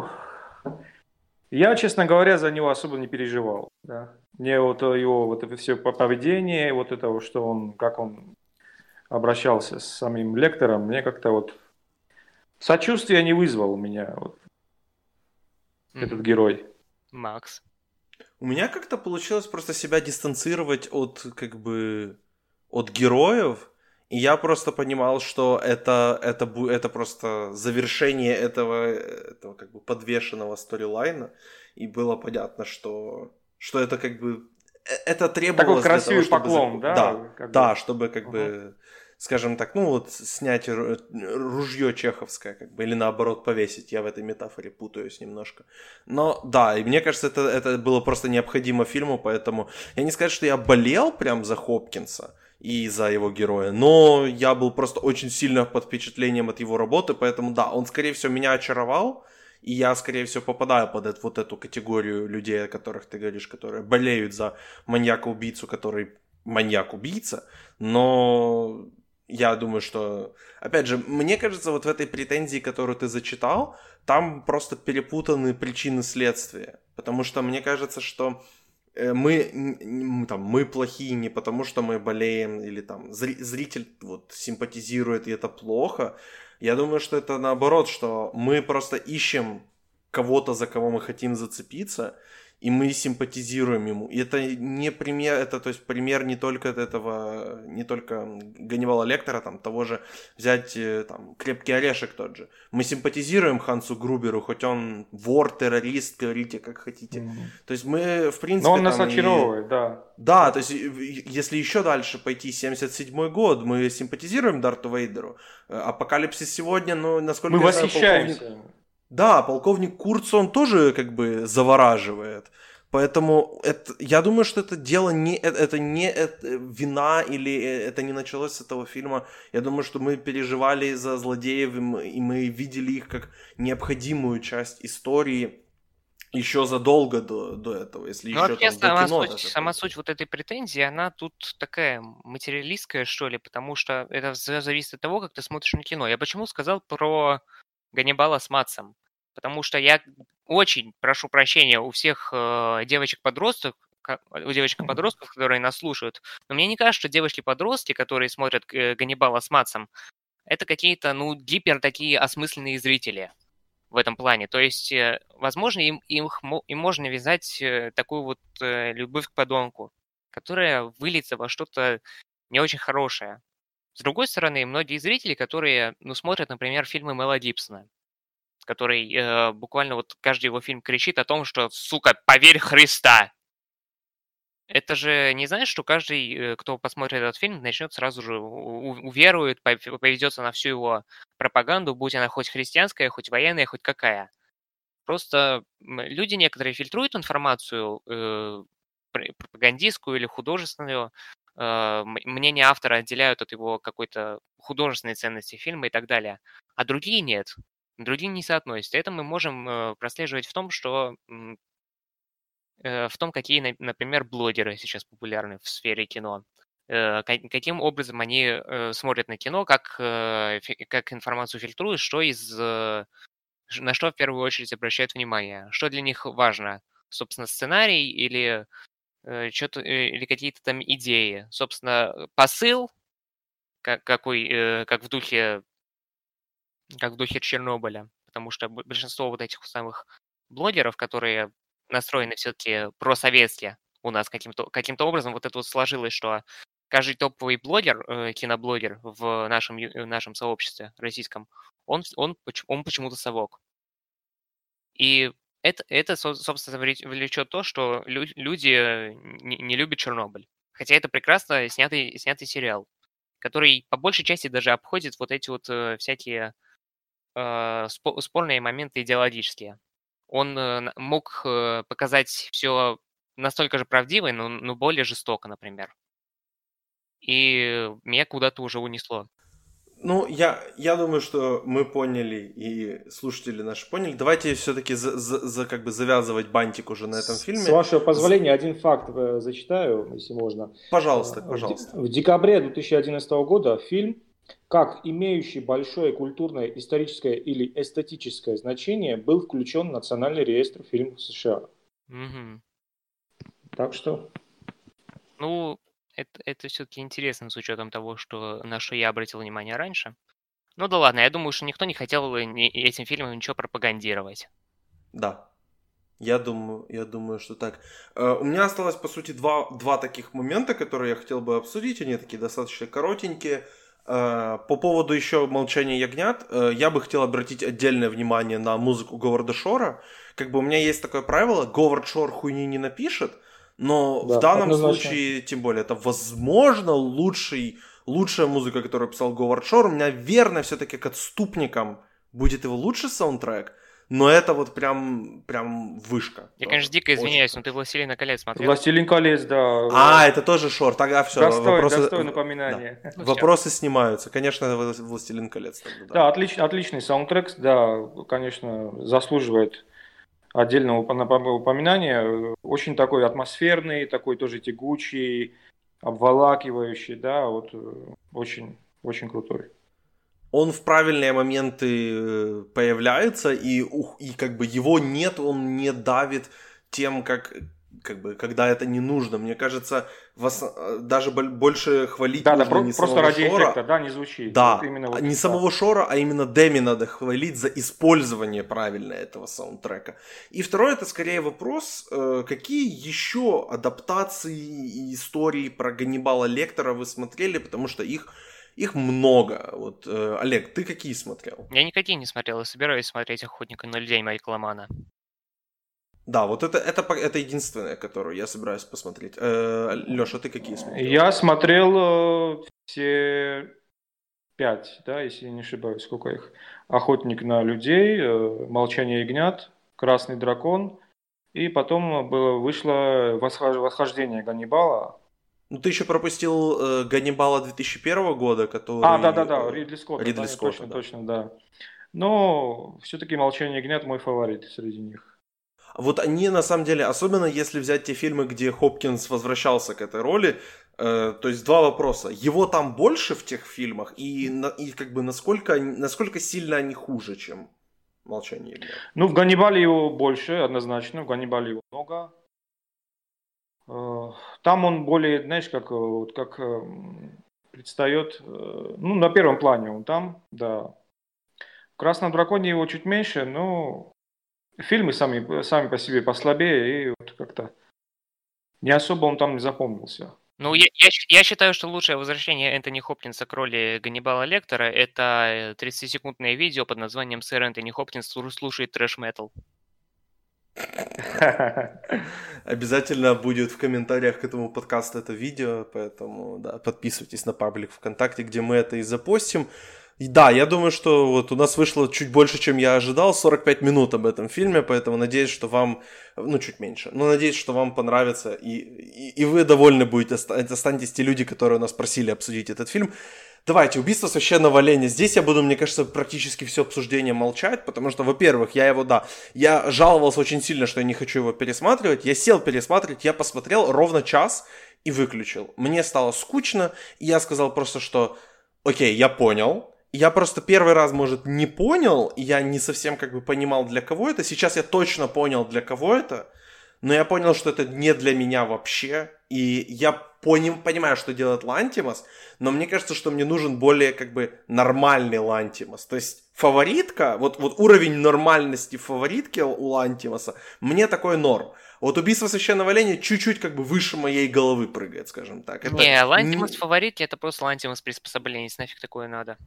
я, честно говоря, за него особо не переживал. Да. Мне вот э, его вот это все поведение, вот это, вот, что он, как он обращался с самим лектором, мне как-то вот сочувствие не вызвал у меня вот, этот Мгм. герой. Макс. У меня как-то получилось просто себя дистанцировать от, как бы, от героев, и я просто понимал, что это, это, бу- это просто завершение этого, этого как бы подвешенного сторилайна, и было понятно, что, что это как бы, э, это Такой требовалось для того, красивый чтобы, за- поклон, да, да, как бы. да, чтобы как Мгм. бы, скажем так, ну вот снять ру- ружье чеховское, как бы, или наоборот повесить, я в этой метафоре путаюсь немножко. Но да, и мне кажется, это, это было просто необходимо фильму, поэтому я не сказать, что я болел прям за Хопкинса и за его героя, но я был просто очень сильно под впечатлением от его работы, поэтому да, он, скорее всего, меня очаровал, и я, скорее всего, попадаю под эту, вот эту категорию людей, о которых ты говоришь, которые болеют за маньяка-убийцу, который маньяк-убийца, но я думаю, что, опять же, мне кажется, вот в этой претензии, которую ты зачитал, там просто перепутаны причины следствия. Потому что мне кажется, что э, мы, н- н- там, мы плохие не потому, что мы болеем, или там зри- зритель вот, симпатизирует, и это плохо. Я думаю, что это наоборот, что мы просто ищем кого-то, за кого мы хотим зацепиться, и мы симпатизируем ему. И это не пример, это то есть пример не только от этого, не только Ганнибала Лектора, там, того же взять э, там Крепкий орешек тот же. Мы симпатизируем Хансу Груберу, хоть он вор, террорист, говорите как хотите. Мгм. То есть мы, в Но принципе, он нас там и... очаровывает, да. Да, то есть и- если еще дальше пойти, семьдесят седьмой год, мы симпатизируем Дарту Вейдеру. Э, Апокалипсис сегодня, ну, Мы насколько я знаю, полковник... восхищаемся им. Да, полковник Курц, он тоже как бы завораживает. Поэтому это, я думаю, что это дело не, это, это не это, вина или э, это не началось с этого фильма. Я думаю, что мы переживали за злодеев, и мы, и мы видели их как необходимую часть истории еще задолго до, до этого, если Ну, еще вообще, там до сама кино суть, даже сама пойти. суть вот этой претензии, она тут такая материалистская, что ли, потому что это за- зависит от того, как ты смотришь на кино. Я почему сказал про Ганнибала с Матсом? Потому что я очень прошу прощения у всех э, девочек-подростков, ка- у девочек-подростков, которые нас слушают, но мне не кажется, что девочки-подростки, которые смотрят э, Ганнибала с Матсом, это какие-то, ну, гипер такие осмысленные зрители в этом плане. То есть, э, возможно, им, им, их мо- им можно вязать э, такую вот э, любовь к подонку, которая выльется во что-то не очень хорошее. С другой стороны, многие зрители, которые, ну, смотрят, например, фильмы Мэла Гибсона, который э, буквально вот каждый его фильм кричит о том, что, сука, поверь в Христа. Это же не знаешь, что каждый, э, кто посмотрит этот фильм, начнет сразу же у- у- уверует, пов- поведется на всю его пропаганду, будь она хоть христианская, хоть военная, хоть какая. Просто м, люди некоторые фильтруют информацию э, пр- пропагандистскую или художественную, э, м- мнение автора отделяют от его какой-то художественной ценности фильма и так далее, а другие нет. Другие не соотносятся. Это мы можем э, прослеживать в том, что м, э, в том, какие, на- например, блогеры сейчас популярны в сфере кино. Э, ка- Каким образом они э, смотрят на кино, как, э, фи- как информацию фильтруют, что из э, Ш на что в первую очередь обращают внимание? Что для них важно? собственно, сценарий или, э, что-то, э, или какие-то там идеи. Собственно, посыл, как, какой, э, как в духе, как в духе Чернобыля, потому что б- большинство вот этих самых блогеров, которые настроены все-таки просоветски у нас каким-то, каким-то образом, вот это вот сложилось, что каждый топовый блогер, э, киноблогер в нашем, ю- в нашем сообществе российском, он, вс- он, поч- он почему-то совок. И это, это со- собственно, влеч- влечет то, что лю- люди э, не, не любят Чернобыль. Хотя это прекрасно снятый, снятый сериал, который по большей части даже обходит вот эти вот э, всякие э, спо- спорные моменты идеологические. Он э, н- мог э, показать все настолько же правдиво, но, но более жестоко, например. И меня куда-то уже унесло. Ну, я, я думаю, что мы поняли, и слушатели наши поняли. Давайте все-таки за, за, за- как бы завязывать бантик уже на этом С фильме. с вашего позволения, один факт э, зачитаю, если можно. Пожалуйста, Э, В де- пожалуйста. в декабре две тысячи одиннадцатого года фильм, как имеющий большое культурное, историческое или эстетическое значение, был включен в Национальный реестр фильмов США. Мгм. Так что, Ну, это, это все-таки интересно с учетом того, что на что я обратил внимание раньше. Ну да ладно, я думаю, что никто не хотел э, ни- этим фильмом ничего пропагандировать. Да. Я думаю, я думаю, что так. Э, У меня осталось, по сути, два, два таких момента, которые я хотел бы обсудить. Они такие достаточно коротенькие. Э, По поводу еще «Молчания ягнят», э, я бы хотел обратить отдельное внимание на музыку Говарда Шора. Как бы у меня есть такое правило, Говард Шор хуйни не напишет, но в да, данном однозначно. случае, тем более, это, возможно, лучший, лучшая музыка, которую писал Говард Шор. У меня верно все-таки к «Отступникам» будет его лучший саундтрек. Но это вот прям, прям вышка. Я, тоже. конечно, дико Очень извиняюсь, но хорошо. ты «Властелина колец» смотрел? «Властелин колец», да. А, это тоже Шор. Тогда все, Достой, вопросы, достойное да, напоминание. Ну, всё. вопросы снимаются. Конечно, «Вла- «Властелин колец». Тогда, да. Да, отлич, отличный саундтрек, да, конечно, заслуживает отдельного упо- упоминания. Очень такой атмосферный, такой тоже тягучий, обволакивающий, да, вот э, очень, очень крутой. Он в правильные моменты э, появляется, и, ух, и как бы его нет, он не давит тем, как, как бы, когда это не нужно. Мне кажется, в ос- э, даже боль- больше хвалить Да, да, нужно про- не просто самого ради Шора. эффекта, да, не звучит. Да, Вот именно вот, не да. самого Шора, а именно Дэми надо хвалить за использование правильное этого саундтрека. И второе, это скорее вопрос, э, какие еще адаптации и истории про Ганнибала Лектора вы смотрели, потому что их, их много. Вот, э, Олег, ты какие смотрел? Я никакие не смотрел, и собираюсь смотреть «Охотника на людей» Майкла Мана. Да, вот это, это, по- это единственное, которую я собираюсь посмотреть. Э, Леша, ты какие смотрел? Я смотрел э, все пять, да, если я не ошибаюсь, сколько их. «Охотник на людей», э, «Молчание ягнят», «Красный дракон», и потом было, вышло «Восхож- «Восхождение Ганнибала». Ну, ты еще пропустил э, Ганнибала две тысячи первого года, который... А, да-да-да, э, Ридли Скотта. Ридли да, Скотта, точно, да. точно, да. Но все-таки «Молчание ягнят» мой фаворит среди них. Вот они, на самом деле, особенно если взять те фильмы, где Хопкинс возвращался к этой роли, э, то есть два вопроса. Его там больше в тех фильмах, и, на- и как бы насколько, они- насколько сильно они хуже, чем «Молчание ягнят». Ну, в «Ганнибале» его больше, однозначно, в «Ганнибале» его много. Э, Там он более, знаешь, как, э, вот, как э, предстает, э, ну, на первом плане он там, да. В «Красном драконе» его чуть меньше, но фильмы сами, сами по себе послабее, и вот как-то не особо он там не запомнился. Ну, я, я, щ- я считаю, что лучшее возвращение Энтони Хопкинса к роли Ганнибала Лектора — это тридцатисекундное видео под названием «Сэр Энтони Хопкинс слу- слушает трэш-метал». Обязательно будет в комментариях к этому подкасту это видео, поэтому да, подписывайтесь на паблик ВКонтакте, где мы это и запостим. И да, я думаю, что вот у нас вышло чуть больше, чем я ожидал, сорок пять минут об этом фильме, поэтому надеюсь, что вам, ну чуть меньше, но надеюсь, что вам понравится, и, и, и вы довольны будете, оста- останетесь те люди, которые нас просили обсудить этот фильм. Давайте, «Убийство священного оленя». Здесь я буду, мне кажется, практически все обсуждение молчать, потому что, во-первых, я его, да, я жаловался очень сильно, что я не хочу его пересматривать. Я сел пересматривать, я посмотрел ровно час и выключил. Мне стало скучно, и я сказал просто, что окей, я понял. Я просто первый раз, может, не понял, и я не совсем как бы понимал, для кого это. Сейчас я точно понял, для кого это. но я понял, что это не для меня вообще, и я поним, понимаю, что делает Лантимос, но мне кажется, что мне нужен более как бы нормальный Лантимос, то есть фаворитка, вот, вот уровень нормальности фаворитки у Лантимоса, мне такой норм. Вот убийство священного оленя чуть-чуть как бы выше моей головы прыгает, скажем так. Это Не, Лантимос не... фаворитки, это просто Лантимос приспособление, нафиг такое надо.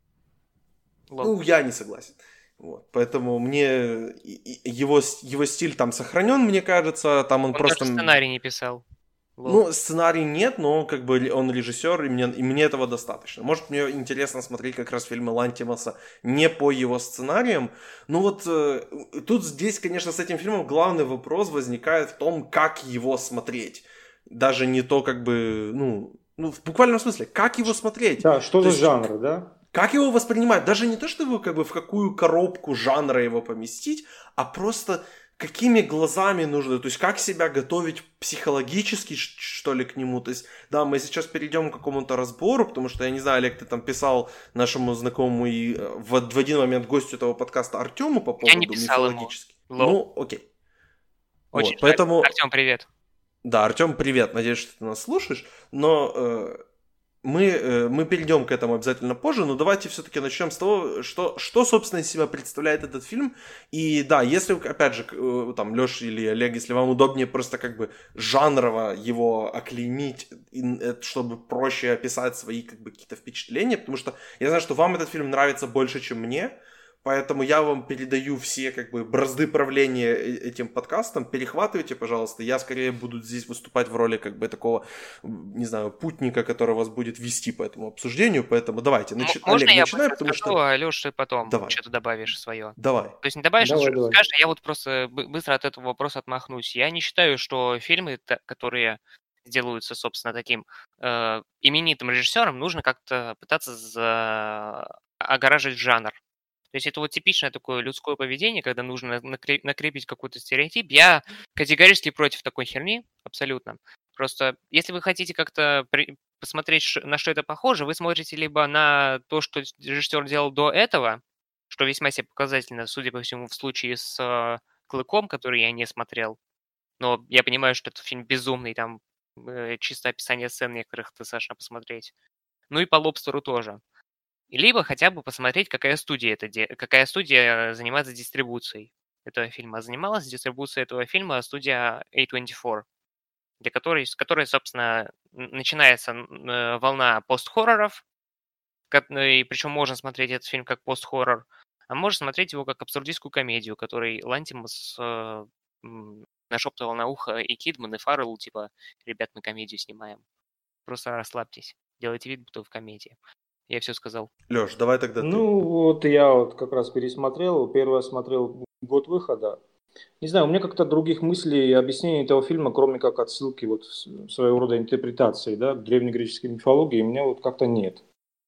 Лол. Ну, я не согласен. Вот. Поэтому мне его, его стиль там сохранен, мне кажется. Там он, Он просто... даже сценарий не писал. Лол. Ну, сценарий нет, но как бы он режиссер, и мне, и мне этого достаточно. Может, мне интересно смотреть как раз фильмы Лантимоса не по его сценариям. Ну вот э, тут здесь, конечно, с этим фильмом главный вопрос возникает в том, как его смотреть. Даже не то, как бы, ну, ну в буквальном смысле, как его смотреть. Да, что То за есть, жанр, да? Как его воспринимать? Даже не то, чтобы как бы в какую коробку жанра его поместить, а просто какими глазами нужно, то есть как себя готовить психологически, что ли, к нему. То есть, да, мы сейчас перейдем к какому-то разбору, потому что, я не знаю, Олег, ты там писал нашему знакомому и в, в один момент гостю этого подкаста Артему по поводу Я не писал мифологических. Ему. Лол. Ну, окей. Очень Вот, поэтому... Артем, привет. Да, Артем, привет, надеюсь, что ты нас слушаешь, но... Э... Мы, мы перейдем к этому обязательно позже, но давайте все-таки начнем с того, что, что, собственно, из себя представляет этот фильм. И да, если, опять же, там, Леша или Олег, если вам удобнее просто как бы жанрово его оклеймить, чтобы проще описать свои как бы какие-то впечатления, потому что я знаю, что вам этот фильм нравится больше, чем мне, поэтому я вам передаю все как бы бразды правления этим подкастом. Перехватывайте, пожалуйста. Я скорее буду здесь выступать в роли как бы такого, не знаю, путника, который вас будет вести по этому обсуждению. Поэтому давайте. Начи... Можно Олег, я начинай, потому скажу, что... а Лёш, ты потом давай. что-то добавишь свое. Давай. То есть не добавишь, давай, что давай. скажешь, а я вот просто быстро от этого вопроса отмахнусь. Я не считаю, что фильмы, которые делаются, собственно, таким э, именитым режиссером, нужно как-то пытаться за... огораживать жанр. То есть это вот типичное такое людское поведение, когда нужно накрепить какой-то стереотип. Я категорически против такой херни, абсолютно. Просто если вы хотите как-то при... посмотреть, на что это похоже, вы смотрите либо на то, что режиссер делал до этого, что весьма себе показательно, судя по всему, в случае с э, «Клыком», который я не смотрел. Но я понимаю, что этот фильм безумный, там э, чисто описание сцен некоторых достаточно посмотреть. Ну и по «Лобстеру» тоже. Либо хотя бы посмотреть, какая студия, это де... какая студия занимается дистрибуцией этого фильма. Занималась дистрибуцией этого фильма студия эй двадцать четыре, для которой, с которой, собственно, начинается волна пост-хорроров, и причем можно смотреть этот фильм как пост-хоррор, а можно смотреть его как абсурдистскую комедию, которой Лантимос э, нашептывал на ухо и Кидман, и Фаррелл, типа, ребят, мы комедию снимаем. Просто расслабьтесь, делайте вид, будто в комедии. Я все сказал. Лёш, давай тогда ты. Ну, вот я вот как раз пересмотрел. Первый раз смотрел год выхода. Не знаю, у меня как-то других мыслей и объяснений этого фильма, кроме как отсылки вот своего рода интерпретации, да, к древнегреческой мифологии, у меня вот как-то нет.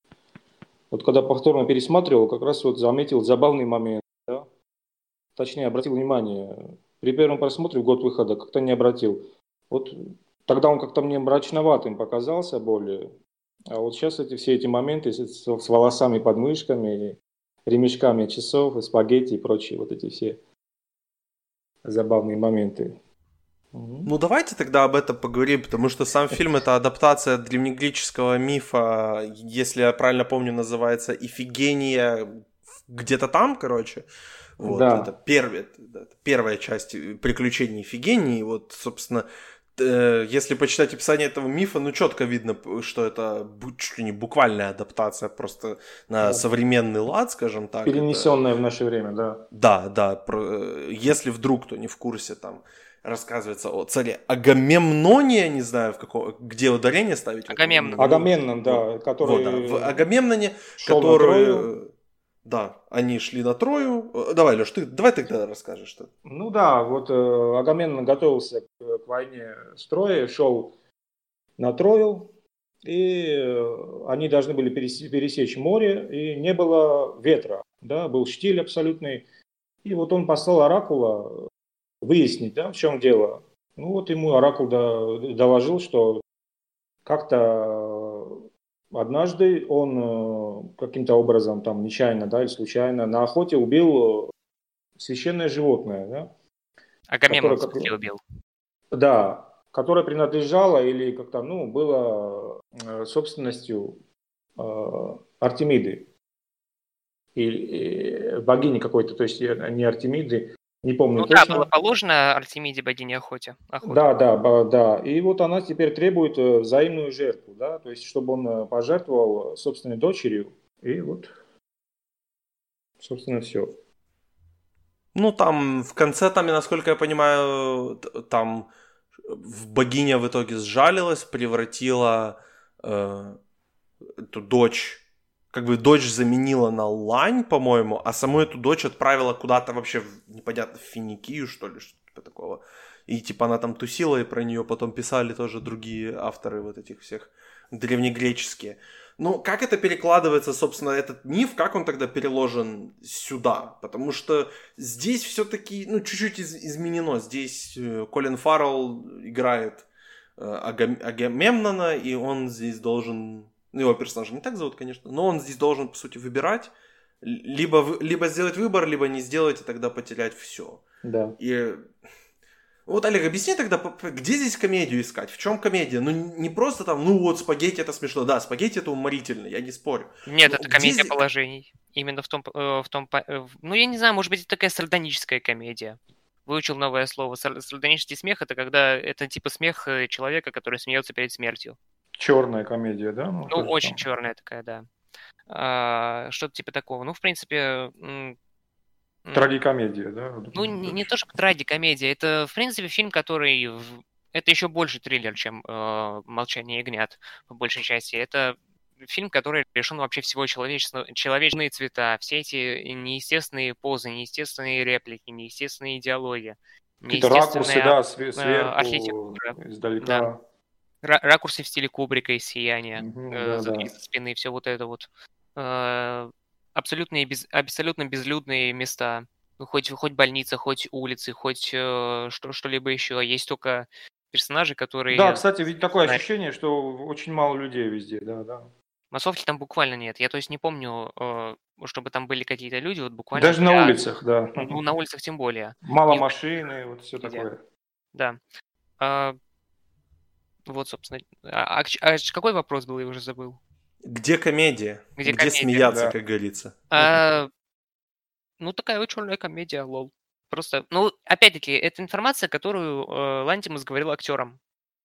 Вот когда повторно пересматривал, как раз вот заметил забавный момент, да? Точнее, обратил внимание. При первом просмотре в год выхода как-то не обратил. Вот тогда он как-то мне мрачноватым показался более. А вот сейчас эти, все эти моменты с, с волосами под мышками, ремешками часов, и спагетти и прочие вот эти все забавные моменты. Ну, давайте тогда об этом поговорим, потому что сам фильм — это адаптация древнегреческого мифа, если я правильно помню, называется «Ифигения», где-то там, короче. Вот, да. Это, первая, это первая часть приключений Ифигении. Вот, собственно, если почитать описание этого мифа, ну, четко видно, что это чуть ли не буквальная адаптация просто на да. современный лад, скажем так. Перенесенная это... в наше время, да. Да, да. Про... Если вдруг кто не в курсе, там рассказывается о царе Агамемноне, я не знаю, в каком... где ударение ставить. Агамемнон. Агамемнон, да. Который... Вот, да. В Агамемноне, который... Да, они шли на Трою. Давай, Леш, ты давай тогда расскажешь что. Ну да, вот э, Агамемнон готовился к, к войне с Троей, шел на Трою, и э, они должны были пересечь, пересечь море, и не было ветра, да, был штиль абсолютный. И вот он послал оракула выяснить, да, в чем дело. Ну вот ему оракул до, доложил, что как-то однажды он каким-то образом, там, нечаянно, да, или случайно, на охоте убил священное животное, да. Агамемнон, которое, как... убил. Да, которая принадлежала или как-то, ну, была э, собственностью э, Артемиды, или э, богини какой-то, то есть э, не Артемиды, не помню Ну да, было точно. положено Артемиде богине охоте, охоты. Да, да, ба- да. И вот она теперь требует э, взаимную жертву, да, то есть чтобы он э, пожертвовал собственной дочерью, и вот, собственно, все. Ну, там в конце, там, насколько я понимаю, т- там в- богиня в итоге сжалилась, превратила э, эту дочь, как бы дочь заменила на лань, по-моему, а саму эту дочь отправила куда-то вообще, в, непонятно, в Финикию, что ли, что-то типа такого. И типа она там тусила, и про нее потом писали тоже другие авторы вот этих всех древнегреческие. Ну, как это перекладывается, собственно, этот миф, как он тогда переложен сюда? Потому что здесь все-таки, ну, чуть-чуть из- изменено. Здесь э, Колин Фаррелл играет э, Агам- Агамемнона, и он здесь должен... Ну, его персонажа не так зовут, конечно, но он здесь должен, по сути, выбирать. Либо, вы- либо сделать выбор, либо не сделать, и тогда потерять все. Да. И вот, Олег, объясни тогда, п- п- где здесь комедию искать? В чем комедия? Ну, не просто там, ну вот, спагетти это смешно. Да, спагетти это уморительно, я не спорю. Нет, Но это где комедия здесь... положений. Именно в том, э, в том, по- э, в- ну я не знаю, может быть, это такая сардоническая комедия. Выучил новое слово. Сар- Сардонический смех это когда это типа смех э, человека, который смеется перед смертью. Черная комедия, да, ну Ну, то же очень самое. черная такая, да. А, что-то типа такого. Ну, в принципе, м, м, Трагикомедия, да, ну, думаю, не, не больше. то чтобы трагикомедия, это, в принципе, фильм, который... в- Это еще больше триллер, чем э, «Молчание ягнят», по большей части. Это фильм, который лишен вообще всего человеческого, человечные цвета, все эти неестественные позы, неестественные реплики, неестественные диалоги, Какие-то ракурсы, неестественная да, све- э, сверху, архитектура. Да. издалека. Ра- ракурсы в стиле Кубрика из «Сияния», Мгм, э, да, за- да. из-за спины, все вот это вот. Э, абсолютные без- абсолютно безлюдные места. Ну, хоть, хоть больница, хоть улицы, хоть э, что, что-либо еще. Есть только персонажи, Да, которые... кстати, ведь такое сценарий. ощущение, что очень мало людей везде, да, да. Массовки там буквально нет. Я, то есть, не помню, э, чтобы там были какие-то люди, вот буквально Даже на для... улицах, да. Ну, на улицах тем более. Мало Не машины, вот все везде. такое. Да. А, вот, собственно. А, а к ч- а ч- какой вопрос был, я уже забыл. Где комедия? Где Где комедия? смеяться, Да. как говорится? А, Ну, такая вот черная комедия, лол. Просто, ну, опять-таки, это информация, которую э, Лантимус говорил актерам.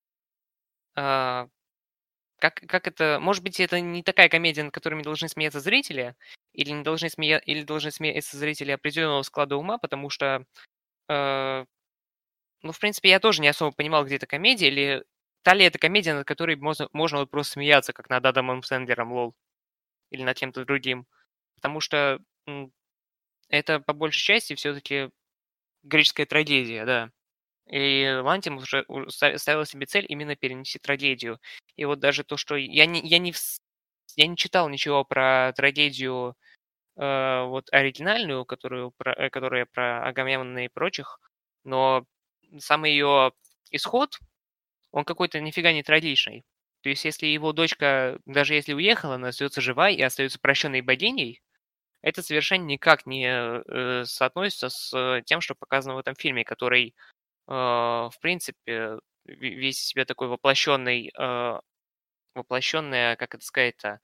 А, как, как это... Может быть, это не такая комедия, над которой должны смеяться зрители, или не должны смея... или должны смеяться зрители определенного склада ума, потому что, э, ну, в принципе, я тоже не особо понимал, где эта комедия, или та ли это комедия, над которой можно, можно вот просто смеяться, как над Адамом Сэндлером, лол, или над кем-то другим. Потому что м, это, по большей части, все-таки греческая трагедия, да. И Лантимус уже у- ста- ставил себе цель именно перенести трагедию. И вот даже то, что я не, я не, вс- я не читал ничего про трагедию э, вот оригинальную, которую, про, э, которая про Агамемнона и прочих, но сам ее исход, он какой-то нифига не трагичный. То есть если его дочка, даже если уехала, она остается жива и остается прощенной богиней, это совершенно никак не э, соотносится с э, тем, что показано в этом фильме, который а, в принципе, ве- весь из себя такой воплощенный, а, воплощенная, как это сказать-то,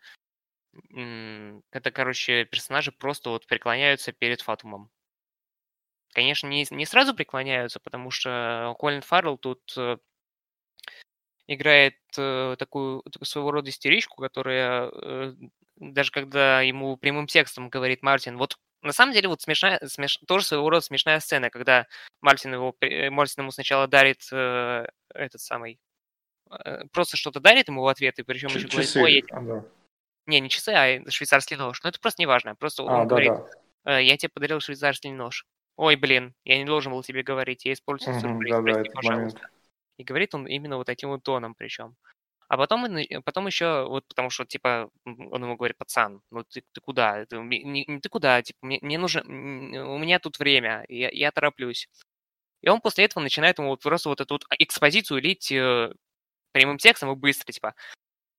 м, это, короче, персонажи просто вот преклоняются перед Фатумом. Конечно, не, не сразу преклоняются, потому что Колин Фаррелл тут э, играет э, такую, такую своего рода истеричку, которая э, даже когда ему прямым текстом говорит Мартин, вот на самом деле вот смешная, смеш... тоже своего рода смешная сцена, когда Мартин, его, при- э, Мартин ему сначала дарит э, этот самый, э, просто что-то дарит ему в ответ, и причем Ч- еще говорит, ой, я... часы, те- а, да. не, не часы, а швейцарский нож. Но это просто неважно, просто А, он да, говорит, да. «Э, я тебе подарил швейцарский нож. Ой, блин, я не должен был тебе говорить, я испортил Мгм, сюрприз, да, да, прости, этот момент. пожалуйста. И говорит он именно вот таким вот тоном причем. А потом, он и- потом еще, вот потому что, типа, м, он ему говорит, пацан, ну ты, ты куда? Это мне- не, не ты куда? Типа, мне, мне нужно, м, у меня тут время, я, я тороплюсь. И он после этого начинает ему вот просто вот эту вот экспозицию лить э, прямым текстом и быстро, типа,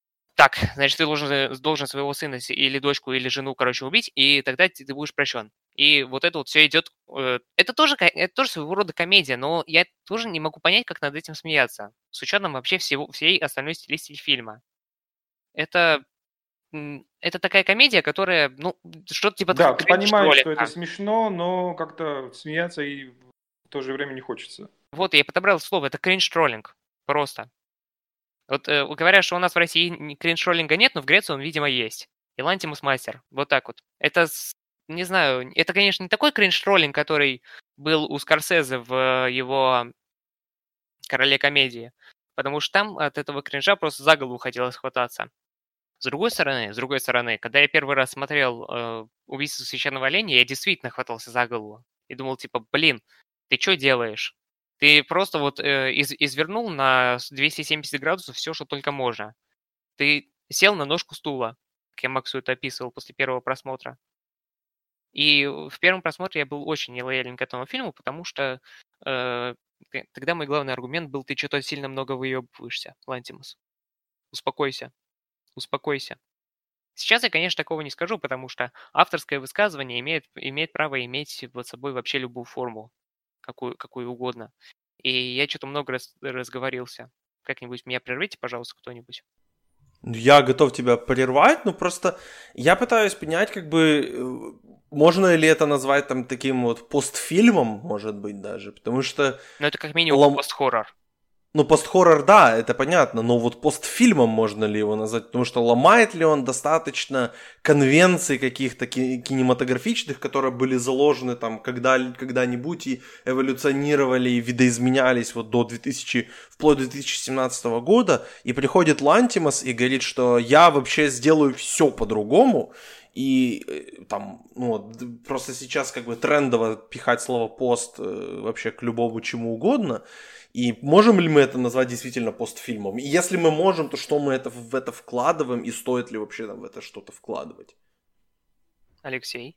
так, значит, ты должен, э, должен своего сына с- или дочку, или жену, короче, убить, и тогда ты ты будешь прощен. И вот это вот все идет... э, Это тоже, ко- это тоже своего рода комедия, но я тоже не могу понять, как над этим смеяться. С учетом вообще всего, всей остальной стилистики фильма. Это, м, это такая комедия, которая, ну, что-то типа Да, ты понимаешь, что это кринж-ролика. смешно, но как-то смеяться и в то же время не хочется. Вот, я подобрал слово, это кринж-троллинг. Просто. Вот э, говорят, что у нас в России ни- кринж-троллинга нет, но в Греции он, видимо, есть. И Лантимус мастер. Вот так вот. Это, с- не знаю, это, конечно, не такой кринж-троллинг, который был у Скорсезе в э, его «Короле комедии», потому что там от этого кринжа просто за голову хотелось хвататься. С другой стороны, с другой стороны, когда я первый раз смотрел э, «Убийство священного оленя», я действительно хватался за голову и думал, типа, блин, ты что делаешь? Ты просто вот э, из- извернул на с- двести семьдесят градусов все, что только можно. Ты сел на ножку стула, как я Максу это описывал после первого просмотра. И в первом просмотре я был очень нелоялен к этому фильму, потому что э, т- тогда мой главный аргумент был: ты что-то сильно много выебываешься, Лантимус. Успокойся, успокойся. Сейчас я, конечно, такого не скажу, потому что авторское высказывание имеет, имеет право иметь под собой вообще любую форму, какую, какую угодно. И я что-то много раз, разговорился. Как-нибудь меня прервите, пожалуйста, кто-нибудь. Я готов тебя прервать, но просто я пытаюсь понять, как бы, э, можно ли это назвать там таким вот постфильмом, может быть, даже, потому что Но это как минимум лом... пост-хоррор. Ну, постхоррор, да, это понятно, но вот постфильмом можно ли его назвать, потому что ломает ли он достаточно конвенций каких-то ки- кинематографичных, которые были заложены там когда, когда-нибудь и эволюционировали и видоизменялись вот до две тысячи, вплоть до две тысячи семнадцатого года, и приходит Лантимос и говорит, что я вообще сделаю все по-другому, и э, там, ну, вот, д- просто сейчас как бы трендово пихать слово пост э, вообще к любому чему угодно. И можем ли мы это назвать действительно постфильмом? И если мы можем, то что мы это, в это вкладываем, и стоит ли вообще там в это что-то вкладывать? Алексей.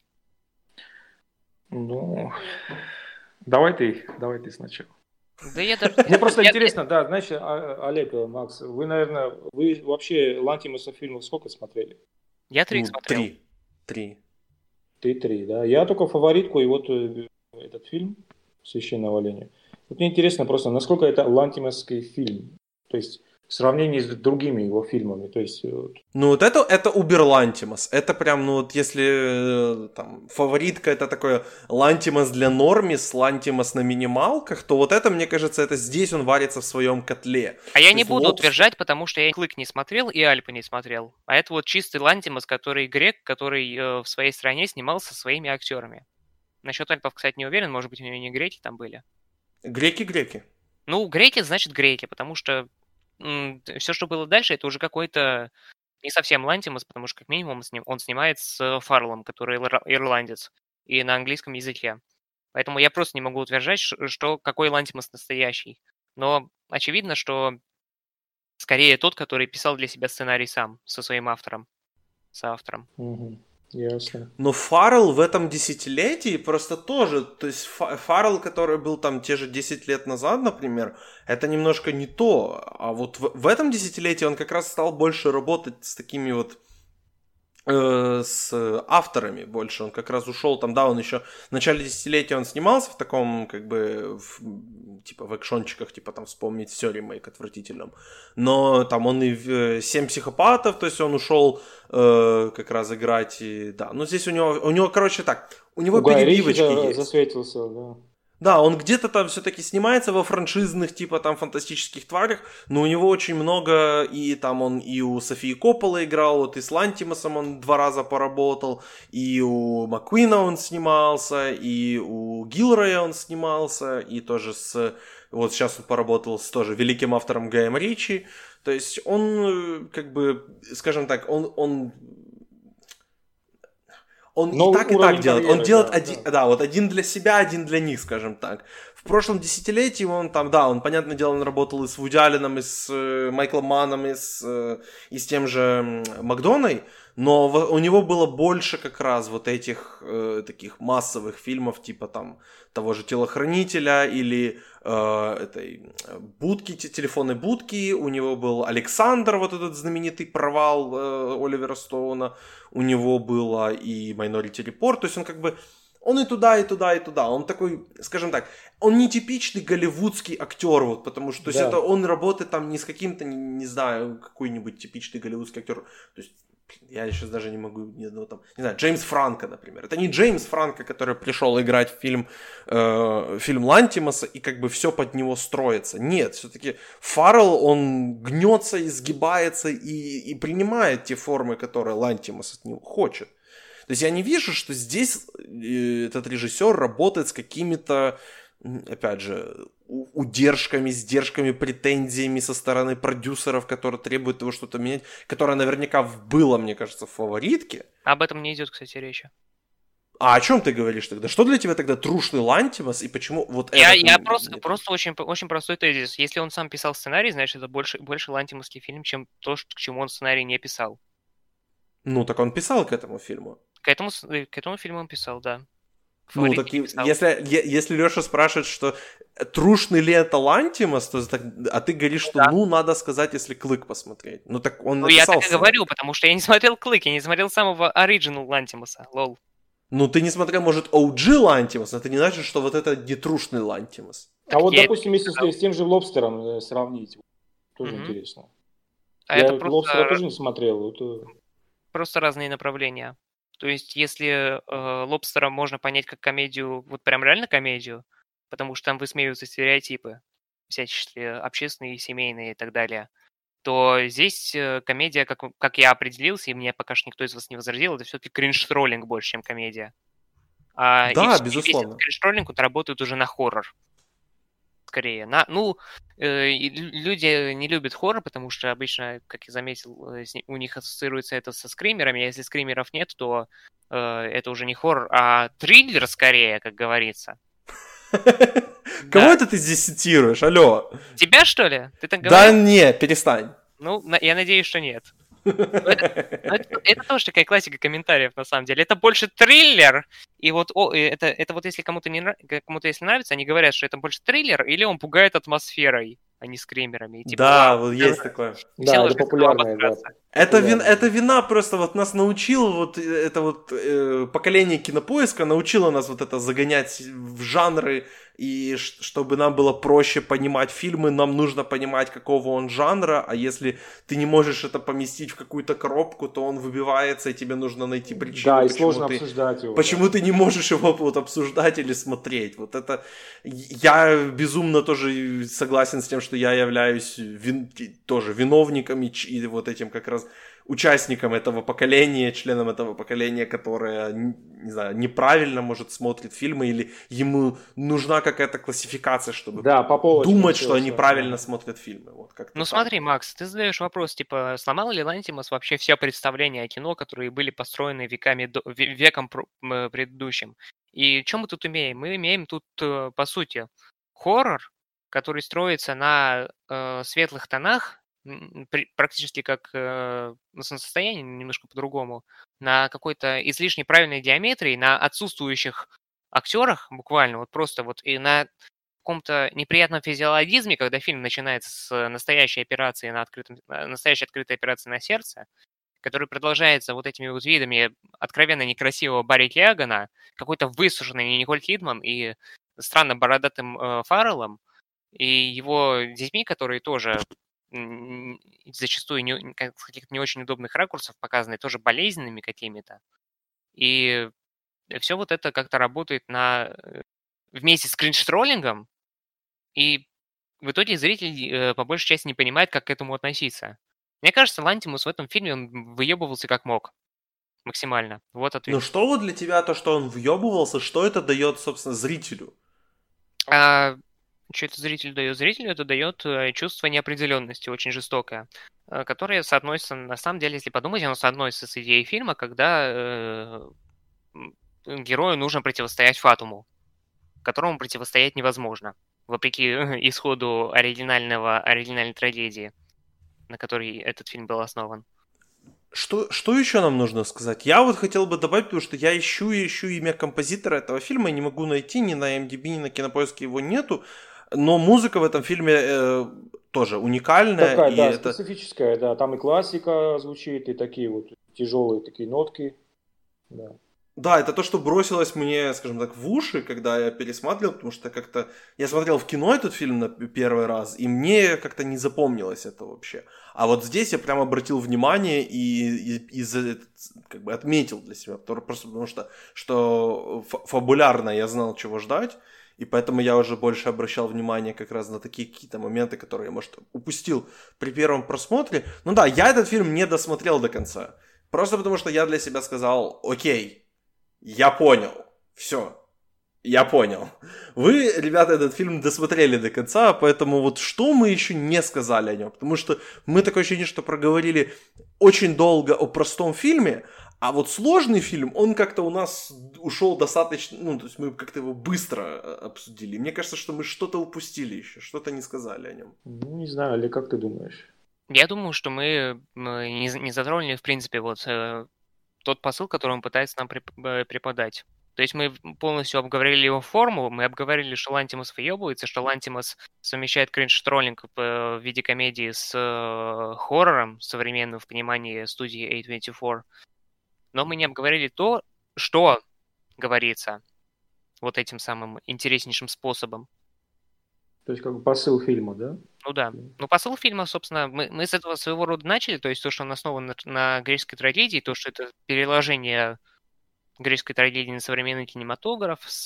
Ну, давай ты, давай ты сначала. Да я даже... Мне просто я- интересно, да, знаешь, А- Олег, Макс, вы, наверное, вы вообще Лантимуса фильмов сколько смотрели? Я три Ну, смотрел. три. Три. Ты три, да? Я только фаворитку и вот э, этот фильм «Священного оленя». Вот мне интересно просто, насколько это лантимосский фильм, то есть в сравнении с другими его фильмами, то есть... э, вот. Ну, вот это, это Убер Лантимос. Это прям, ну, вот если э, там фаворитка это такое Лантимос для нормис, Лантимос на минималках, то вот это, мне кажется, это здесь он варится в своем котле. А я То не есть буду Лобстер- утверждать, потому что я Клык не смотрел и Альпы не смотрел. А это вот чистый Лантимос, который грек, который э, в своей стране снимался со своими актерами. Насчет Альпов, кстати, не уверен, может быть, у него не греки там были. Греки-греки. Ну, греки, значит, греки, потому что все, что было дальше, это уже какой-то не совсем Лантимос, потому что, как минимум, он, сним- он снимает с Фарлом, который ир- ирландец, и на английском языке. Поэтому я просто не могу утверждать, ш- что какой Лантимос настоящий. Но очевидно, что скорее тот, который писал для себя сценарий сам, со своим автором, соавтором. Мгм. Ясно. Но Фаррелл в этом десятилетии просто тоже, то есть Фа- Фаррелл, который был там те же десять лет назад, например, это немножко не то, а вот в, в этом десятилетии он как раз стал больше работать с такими вот э, с авторами больше, он как раз ушел там, да, он еще в начале десятилетия он снимался в таком, как бы, в, типа в экшончиках, типа там вспомнить все ремейк отвратительном, но там он и в э, «Семь психопатов», то есть он ушел э, как раз играть, и, да, ну здесь у него, у него, короче, так, у него У Гая Ричи перебивочки за- есть. засветился, да. Да, он где-то там все-таки снимается во франшизных, типа там фантастических тварях, но у него очень много, и там он и у Софии Копполы играл, вот и с Лантимосом он два раза поработал, и у Маккуина он снимался, и у Гилроя он снимался, и тоже с, вот сейчас он поработал с тоже великим автором Гаем Ричи, то есть он, э, как бы, скажем так, он, он Он Но и так, и уровень так делает. карьеры, Он делает да, один, да. да, вот один для себя, один для них, скажем так. В прошлом десятилетии он там, да, он, понятное дело, он работал и с Вуди Алленом, и с э, Майклом Манном, и с, э, и с тем же м, Макдоной, но в, у него было больше как раз вот этих э, таких массовых фильмов, типа там того же «Телохранителя» или э, этой будки, те- телефонной будки. У него был «Александр», вот этот знаменитый провал э, Оливера Стоуна. У него было и Minority Report, то есть он как бы Он и туда, и туда, и туда. Он такой, скажем так, он не типичный голливудский актер, вот, потому что, то Да. есть, это он работает там не с каким-то, не, не знаю, какой-нибудь типичный голливудский актер. То есть, я сейчас даже не могу ни одного там, не знаю, Джеймс Франко, например. Это не Джеймс Франко, который пришел играть в фильм, э, фильм Лантимоса, и как бы все под него строится. Нет, все-таки Фаррелл, он гнется, изгибается и, и принимает те формы, которые Лантимос от него хочет. То есть я не вижу, что здесь этот режиссер работает с какими-то, опять же, удержками, сдержками, претензиями со стороны продюсеров, которые требуют его что-то менять, которое наверняка было, мне кажется, в «Фаворитке». Об этом не идет, кстати, речь. А о чем ты говоришь тогда? Что для тебя тогда трушный Лантимос и почему вот я, это... Я просто, просто очень, очень простой тезис. Если он сам писал сценарий, значит, это больше, больше лантимосский фильм, чем то, к чему он сценарий не писал. Ну, так он писал к этому фильму. К этому, к этому фильму он писал, да. Ну, так и, если, если Леша спрашивает, что трушный ли это Лантимос, то так, а ты говоришь, что да. ну, надо сказать, если Клык посмотреть. Ну, так он ну, написал... я так и говорю, потому что я не смотрел Клык, я не смотрел самого оригинал Лантимоса, лол. Ну, ты не смотрел, может, о джи Лантимос, но это не значит, что вот это не трушный Лантимос. А так вот, допустим, если с, с тем же Лобстером сравнить, тоже mm-hmm. интересно. А я это просто... Лобстера тоже не смотрел. Это... Просто разные направления. То есть, если э, Лобстера можно понять как комедию, вот прям реально комедию, потому что там высмеиваются стереотипы, всяческие общественные, семейные и так далее, то здесь э, комедия, как, как я определился, и мне пока что никто из вас не возразил, это все-таки кринж-троллинг больше, чем комедия. А, да, и безусловно. Кринж-троллинг он работает уже на хоррор. Скорее. На, ну, э, люди не любят хоррор, потому что обычно, как я заметил, у них ассоциируется это со скримерами, а если скримеров нет, то э, это уже не хоррор, а триллер скорее, как говорится. Кого это ты здесь цитируешь? Алло. Тебя, что ли? Ты так говоришь? Да не, перестань. Ну, я надеюсь, что нет. Это, это, это тоже такая классика комментариев, на самом деле. Это больше триллер, и вот о, это, это вот если кому-то, не, кому-то если нравится, они говорят, что это больше триллер, или он пугает атмосферой, а не скримерами. Типа, да, вот есть это, такое. Да, это популярное, да. Это, вин, это вина просто вот нас научил, вот это вот э, поколение Кинопоиска научило нас вот это загонять в жанры, и чтобы нам было проще понимать фильмы, нам нужно понимать, какого он жанра, а если ты не можешь это поместить в какую-то коробку, то он выбивается, и тебе нужно найти причину, да, и почему, сложно ты, обсуждать его, почему да. ты не можешь его вот обсуждать или смотреть. Вот это... Я безумно тоже согласен с тем, что я являюсь вин... тоже виновником и, и вот этим как раз участником этого поколения, членом этого поколения, которое, не знаю, неправильно, может, смотрит фильмы, или ему нужна какая-то классификация, чтобы да, по думать, что они правильно да. смотрят фильмы. Вот как-то ну так. Смотри, Макс, ты задаешь вопрос, типа, сломал ли Лантимос вообще все представления о кино, которые были построены веками до... веком предыдущим? И что мы тут имеем? Мы имеем тут, по сути, хоррор, который строится на э, светлых тонах, практически как э, на солнцестоянии, немножко по-другому, на какой-то излишне правильной геометрии, на отсутствующих актерах, буквально, вот просто вот и на каком-то неприятном физиологизме, когда фильм начинается с настоящей операции на открытом, настоящей открытой операции на сердце, который продолжается вот этими вот видами откровенно некрасивого Барри Кеогана, какой-то высушенный Николь Кидман и странно бородатым э, Фарреллом, и его детьми, которые тоже зачастую не, с каких-то не очень удобных ракурсов показаны, тоже болезненными какими-то. И все вот это как-то работает на... вместе с кринж-троллингом, и в итоге зритель по большей части не понимает, как к этому относиться. Мне кажется, Лантимус в этом фильме он выебывался как мог. Максимально. Вот ответ. Ну что вот для тебя то, что он въебывался, что это дает, собственно, зрителю? А... Что это зрителю дает? Зрителю это дает чувство неопределенности, очень жестокое, которое соотносится, на самом деле, если подумать, оно соотносится с идеей фильма, когда э, герою нужно противостоять фатуму, которому противостоять невозможно, вопреки исходу оригинального, оригинальной трагедии, на которой этот фильм был основан. Что, что еще нам нужно сказать? Я вот хотел бы добавить, потому что я ищу и ищу имя композитора этого фильма, и не могу найти, ни на эм ди би, ни на Кинопоиске его нету. Но музыка в этом фильме э, тоже уникальная. Такая, и да, это... специфическая, да. Там и классика звучит, и такие вот тяжелые такие нотки. Да. Да, это то, что бросилось мне, скажем так, в уши, когда я пересматривал, потому что как-то... Я смотрел в кино этот фильм на первый раз, и мне как-то не запомнилось это вообще. А вот здесь я прям обратил внимание и, и, и за, как бы отметил для себя, просто потому что, что фабулярно я знал, чего ждать, и поэтому я уже больше обращал внимание как раз на такие какие-то моменты, которые я, может, упустил при первом просмотре. Ну да, я этот фильм не досмотрел до конца, просто потому что я для себя сказал: окей, я понял. Все. Я понял. Вы, ребята, этот фильм досмотрели до конца, поэтому вот что мы еще не сказали о нем? Потому что мы такое ощущение, что проговорили очень долго о простом фильме, а вот сложный фильм, он как-то у нас ушел достаточно... Ну, то есть мы как-то его быстро обсудили. Мне кажется, что мы что-то упустили еще, что-то не сказали о нем. Ну, не знаю, Олег, как ты думаешь? Я думаю, что мы мы не не затронули, в принципе, вот э, тот посыл, который он пытается нам преп- э, преподать. То есть мы полностью обговорили его форму, мы обговорили, что Лантимос выебывается, что Лантимос совмещает кринж-троллинг в виде комедии с э, хоррором современным в понимании студии эй двадцать четыре. Но мы не обговорили то, что говорится вот этим самым интереснейшим способом. То есть как бы посыл фильма, да? Ну да. Ну, посыл фильма, собственно, мы, мы с этого своего рода начали, то есть то, что он основан на, на греческой трагедии, то, что это переложение греческой трагедии на современный кинематограф с,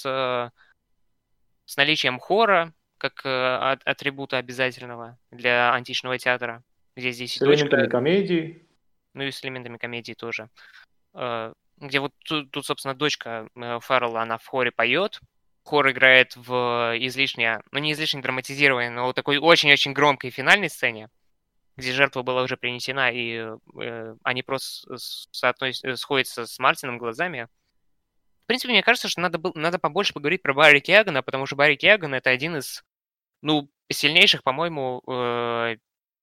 с наличием хора как э, атрибута обязательного для античного театра, где здесь С и дочка, элементами комедии. ну и с элементами комедии тоже, э, где вот тут, тут, собственно, дочка э, Фаррелла, она в хоре поет, хор играет в излишне, ну не излишне драматизированной, но вот такой очень-очень громкой финальной сцене, где жертва была уже принесена, и э, они просто соотносят, сходятся с Мартином глазами. В принципе, мне кажется, что надо, был, надо побольше поговорить про Барри Кеогана, потому что Барри Кеоган — это один из, ну, сильнейших, по-моему, э,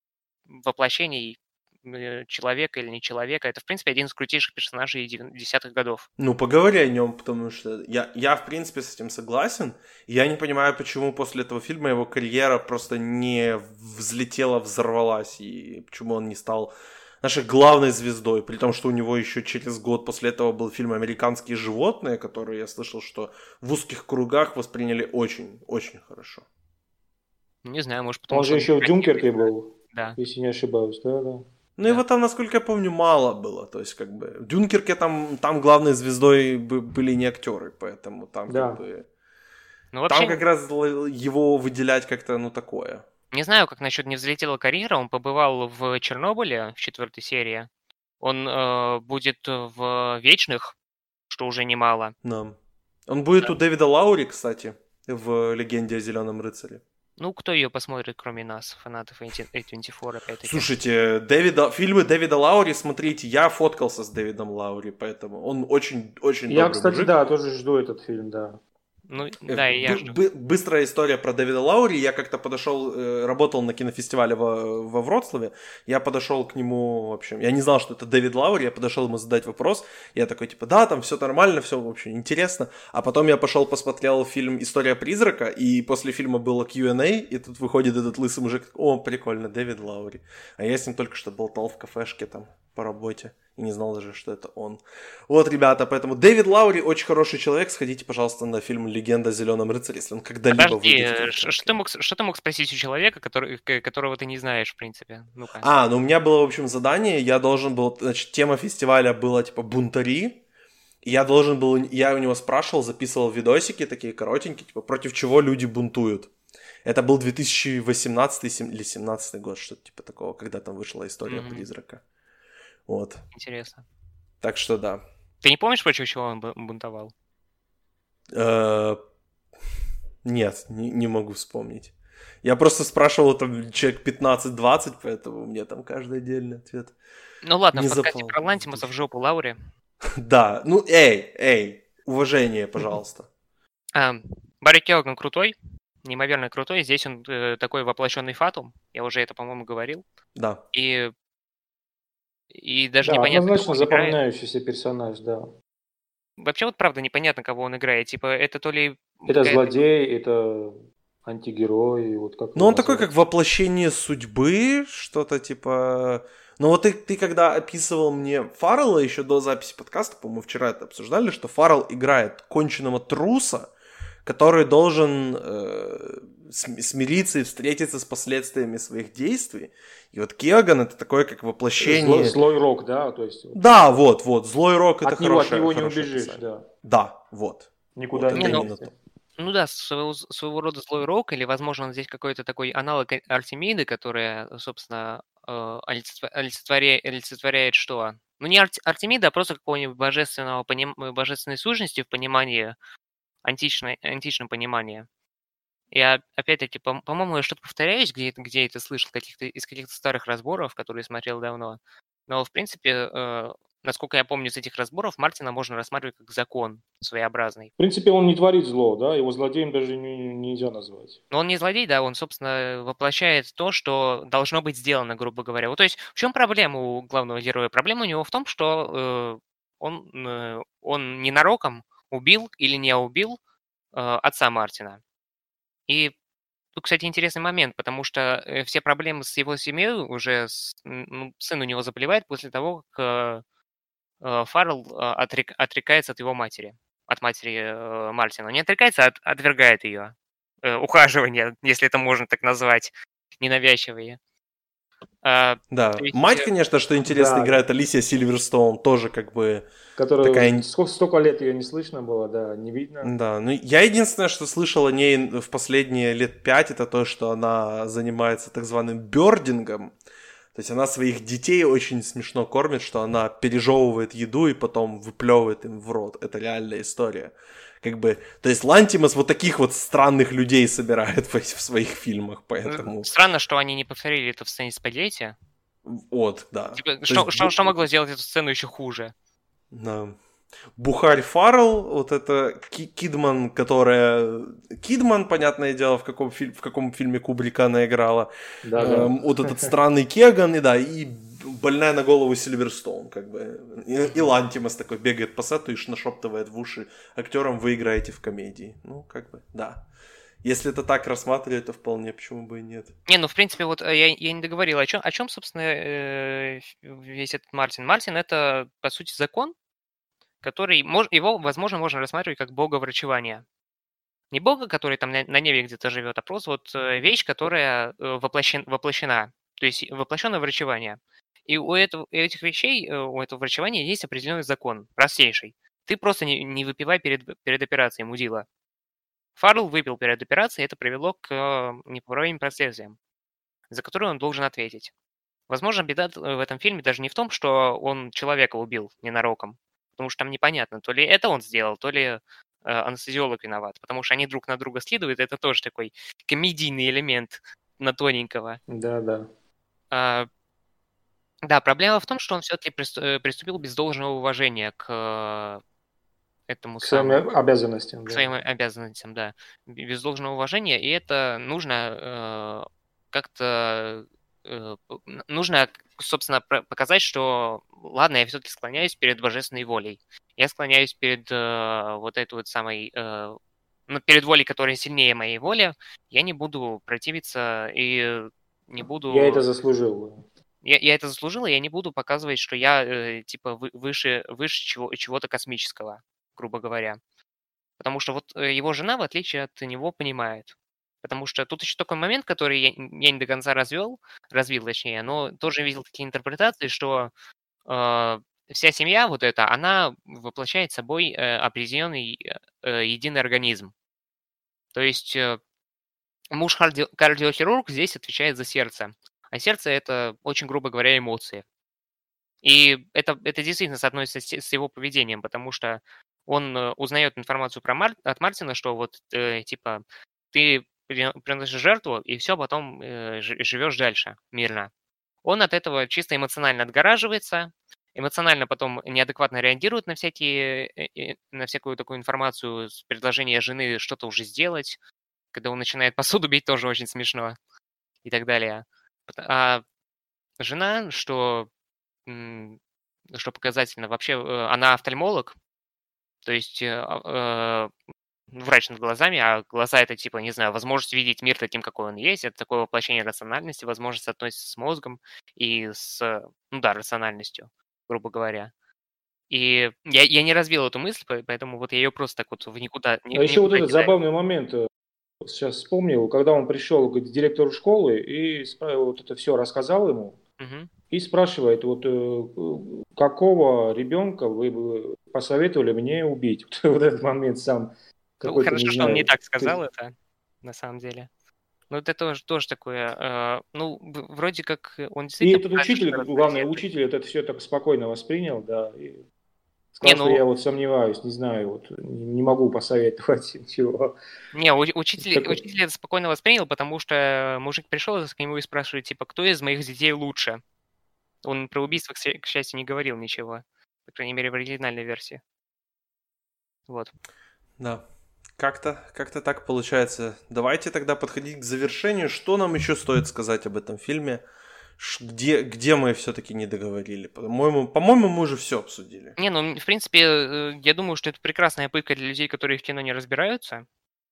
воплощений э, человека или не человека. Это, в принципе, один из крутейших персонажей десятых годов. Ну, поговори о нем, потому что я, я, в принципе, с этим согласен. Я не понимаю, почему после этого фильма его карьера просто не взлетела, взорвалась, и почему он не стал нашей главной звездой, при том, что у него еще через год после этого был фильм «Американские животные», который я слышал, что в узких кругах восприняли очень-очень хорошо. Не знаю, может, потому он что... Он же еще в «Дюнкерке» был, да. Если не ошибаюсь, да, да. Ну, да. Его там, насколько я помню, мало было. То есть, как бы, в «Дюнкерке» там, там главной звездой были не актеры, поэтому там да. как бы... Ну, вообще... Там как раз его выделять как-то, ну, такое. Не знаю, как насчет не взлетела карьера. Он побывал в Чернобыле в четвертой серии. Он э, будет в Вечных, что уже немало. Да. Он будет да. у Дэвида Лаури, кстати, в «Легенде о Зеленом рыцаре». Ну, кто ее посмотрит, кроме нас, фанатов эй двадцать четыре, опять-таки? Слушайте, Дэвида, фильмы Дэвида Лаури, смотрите, я фоткался с Дэвидом Лаури, поэтому он очень-очень Я, добрый кстати, мужик. да, тоже жду этот фильм, да. Ну, да, и я жду. Бы- быстрая история про Дэвида Лаури. Я как-то подошел, работал на кинофестивале во, во Вроцлаве. Я подошел к нему, в общем, я не знал, что это Дэвид Лаури. Я подошел ему задать вопрос. Я такой, типа, да, там все нормально, все, в общем, интересно. А потом я пошел, посмотрел фильм «История призрака», и после фильма было кью энд эй, и тут выходит этот лысый мужик. О, прикольно, Дэвид Лаури. А я с ним только что болтал в кафешке там по работе. И не знал даже, что это он. Вот, ребята, поэтому Дэвид Лаури очень хороший человек. Сходите, пожалуйста, на фильм «Легенда о Зеленом рыцаре», если он когда-либо Подожди, выйдет. что ты, мог, что ты мог спросить у человека, который, которого ты не знаешь, в принципе? Ну-ка. А, ну у меня было, в общем, задание. Я должен был... Значит, тема фестиваля была, типа, бунтари. И я должен был... Я у него спрашивал, записывал видосики такие коротенькие, типа, против чего люди бунтуют. Это был две тысячи восемнадцатый или две тысячи семнадцатый год, что-то типа такого, когда там вышла «История mm-hmm. призрака». Вот. Интересно. Так что да. Ты не помнишь, против чего он бунтовал? Э-э- нет, не, не могу вспомнить. Я просто спрашивал там человек пятнадцать-двадцать, поэтому мне там каждый отдельный ответ. Ну ладно, не в подкасте запал. про Лантимуса в жопу Лаури. Да, ну эй, эй, уважение, пожалуйста. Барри Кеоган крутой, неимоверно крутой. Здесь он э, такой воплощенный фатум. Я уже это, по-моему, говорил. Да. И И даже да, непонятно, однозначно запоминающийся играет. персонаж, да. Вообще вот правда непонятно, кого он играет. Типа это то ли... Это злодей, это антигерой, вот как... Ну он такой, как воплощение судьбы, что-то типа... Но вот ты, ты когда описывал мне Фаррелла еще до записи подкаста, по-моему, вчера это обсуждали, что Фаррелл играет конченого труса, который должен э, смириться и встретиться с последствиями своих действий. И вот Киаган это такое как воплощение... Злой, злой рок, да? То есть, да, вот, вот, злой рок это от него, хорошее, от него не хорошее убежишь, описание. да. Да, вот. Никуда вот не это ну, именно то. Ну да, своего, своего рода злой рок, или, возможно, здесь какой-то такой аналог Артемиды, которая, собственно, э, олицетво- олицетворя- олицетворяет что? Ну, не Арт- Артемида, а просто какого-нибудь божественного поним... божественной сущности в понимании, античной, античном понимании. Я, опять-таки, по- по-моему, я что-то повторяюсь, где, это- где это слышал, каких-то, из каких-то старых разборов, которые смотрел давно. Но, в принципе, э, насколько я помню из этих разборов, Мартина можно рассматривать как закон своеобразный. В принципе, он не творит зло, да? Его злодеем даже не, нельзя назвать. Но он не злодей, да, он, собственно, воплощает то, что должно быть сделано, грубо говоря. Вот, то есть, в чем проблема у главного героя? Проблема у него в том, что э, он, э, он ненароком убил или не убил э, отца Мартина. И тут, кстати, интересный момент, потому что э, все проблемы с его семьей уже с- м, ну, сын у него заболевает после того, как э, э, Фаррелл э, отрек- отрекается от его матери, от матери э, Мартина. Не отрекается, а от- отвергает ее э, ухаживание, если это можно так назвать, ненавязчивые. А, Да, то есть, мать, э, конечно, что интересно, Да, играет Алисия Сильверстоун, тоже как бы которая уже такая... сколько, столько лет ее не слышно было, да, не видно. Да, ну я единственное, что слышал о ней в последние лет пять, это то, что она занимается так званым бёрдингом. То есть она своих детей очень смешно кормит, что она пережевывает еду и потом выплевывает им в рот. Это реальная история. Как бы, то есть Лантимос вот таких вот странных людей собирает в, в своих фильмах, поэтому... странно, что они не повторили это в сцене спагетти. Вот, да. Типа, То что, есть, что, бу- что могло сделать эту сцену еще хуже? да. Бухарь Фаррелл, вот это Ки- Кидман, которая... Кидман, понятное дело, в каком, филь... в каком фильме Кубрика она играла. Да, да. Эм, вот этот странный Кеган, и да, и больная на голову Сильверстоун, как бы. И, и Лантимос такой бегает по сету и нашептывает в уши актерам: вы играете в комедии. Ну, как бы, да. Если это так рассматривать, то вполне, почему бы и нет. Не, ну, в принципе, вот э, я, я не договорил, о чем, о чем, собственно, э, весь этот Мартин. Мартин — это, по сути, закон, который, мож, его, возможно, можно рассматривать как бога врачевания. Не бога, который там на, на небе где-то живет, а просто вот э, вещь, которая э, воплощен, воплощена, то есть воплощенное врачевание. И у, этого, у этих вещей, э, у этого врачевания есть определенный закон, простейший. Ты просто не, не выпивай перед, перед операцией, мудила. Фаррелл выпил перед операцией, это привело к э, непоправимым последствиям, за которые он должен ответить. Возможно, беда в этом фильме даже не в том, что он человека убил ненароком, потому что там непонятно, то ли это он сделал, то ли э, анестезиолог виноват, потому что они друг на друга следуют, это тоже такой комедийный элемент на тоненького. Да, да. А, да, проблема в том, что он все-таки приступил без должного уважения к э, этому К своим самому, обязанностям, к да. своим обязанностям, да, без должного уважения, и это нужно э, как-то э, н- нужно, собственно, про- показать, что ладно, я все-таки склоняюсь перед божественной волей. Я склоняюсь перед э, вот этой вот самой, э, ну, перед волей, которая сильнее моей воли. Я не буду противиться и не Я это буду... заслужил. Я, я это заслужил, и я не буду показывать, что я э, типа вы- выше, выше чего, чего-то космического, грубо говоря. Потому что вот э, его жена, в отличие от него, понимает. Потому что тут еще такой момент, который я, я не до конца развел, развил, точнее, но тоже видел такие интерпретации, что э, вся семья вот эта, она воплощает собой э, определенный э, э, единый организм. То есть э, муж карди- кардиохирург здесь отвечает за сердце. А сердце — это, очень грубо говоря, эмоции. И это, это действительно соотносится с, с его поведением, потому что он э, узнает информацию про Мар- от Мартина, что вот, э, типа, ты при- приносишь жертву, и все, потом э, жи- живешь дальше мирно. Он от этого чисто эмоционально отгораживается, эмоционально потом неадекватно реагирует на всякие, э, э, на всякую такую информацию с предложения жены что-то уже сделать, когда он начинает посуду бить, тоже очень смешно и так далее. Пот- А жена, что м, что показательно, вообще, э, она офтальмолог, то есть, э, а, э, врач над глазами, а глаза это типа, не знаю, возможность видеть мир таким, какой он есть, это такое воплощение рациональности, возможность относиться с мозгом и с, ну да, рациональностью, грубо говоря. И я, я не развил эту мысль, поэтому вот я ее просто так вот в никуда... Ни, А еще вот никуда этот не даю. забавный момент, сейчас вспомнил, когда он пришел к директору школы и вот это все рассказал ему, Угу. и спрашивает, вот какого ребенка вы бы посоветовали мне убить? Вот этот момент сам Ну, какой-то, хорошо, не что он знаю. не так сказал это, на самом деле. Ну, это тоже, тоже такое, э, ну, в- вроде как он И действительно этот пытается учитель, что-то главный рассказать. учитель, это все так спокойно воспринял, да, и Не, сказал, что ну, я вот сомневаюсь, не знаю, вот не могу посоветовать ничего. не, у- учитель, Так, учитель это спокойно воспринял, потому что мужик пришел к нему и спрашивает, типа, кто из моих детей лучше? Он про убийство, к ся- к счастью, не говорил ничего. По крайней мере, в оригинальной версии. Вот. Да. Как-то, как-то так получается. Давайте тогда подходить к завершению. Что нам еще стоит сказать об этом фильме? Ш- Где, где мы все-таки не договорили? По-моему, по-моему, мы уже все обсудили. Не, ну, в принципе, э, я думаю, что это прекрасная пытка для людей, которые в кино не разбираются.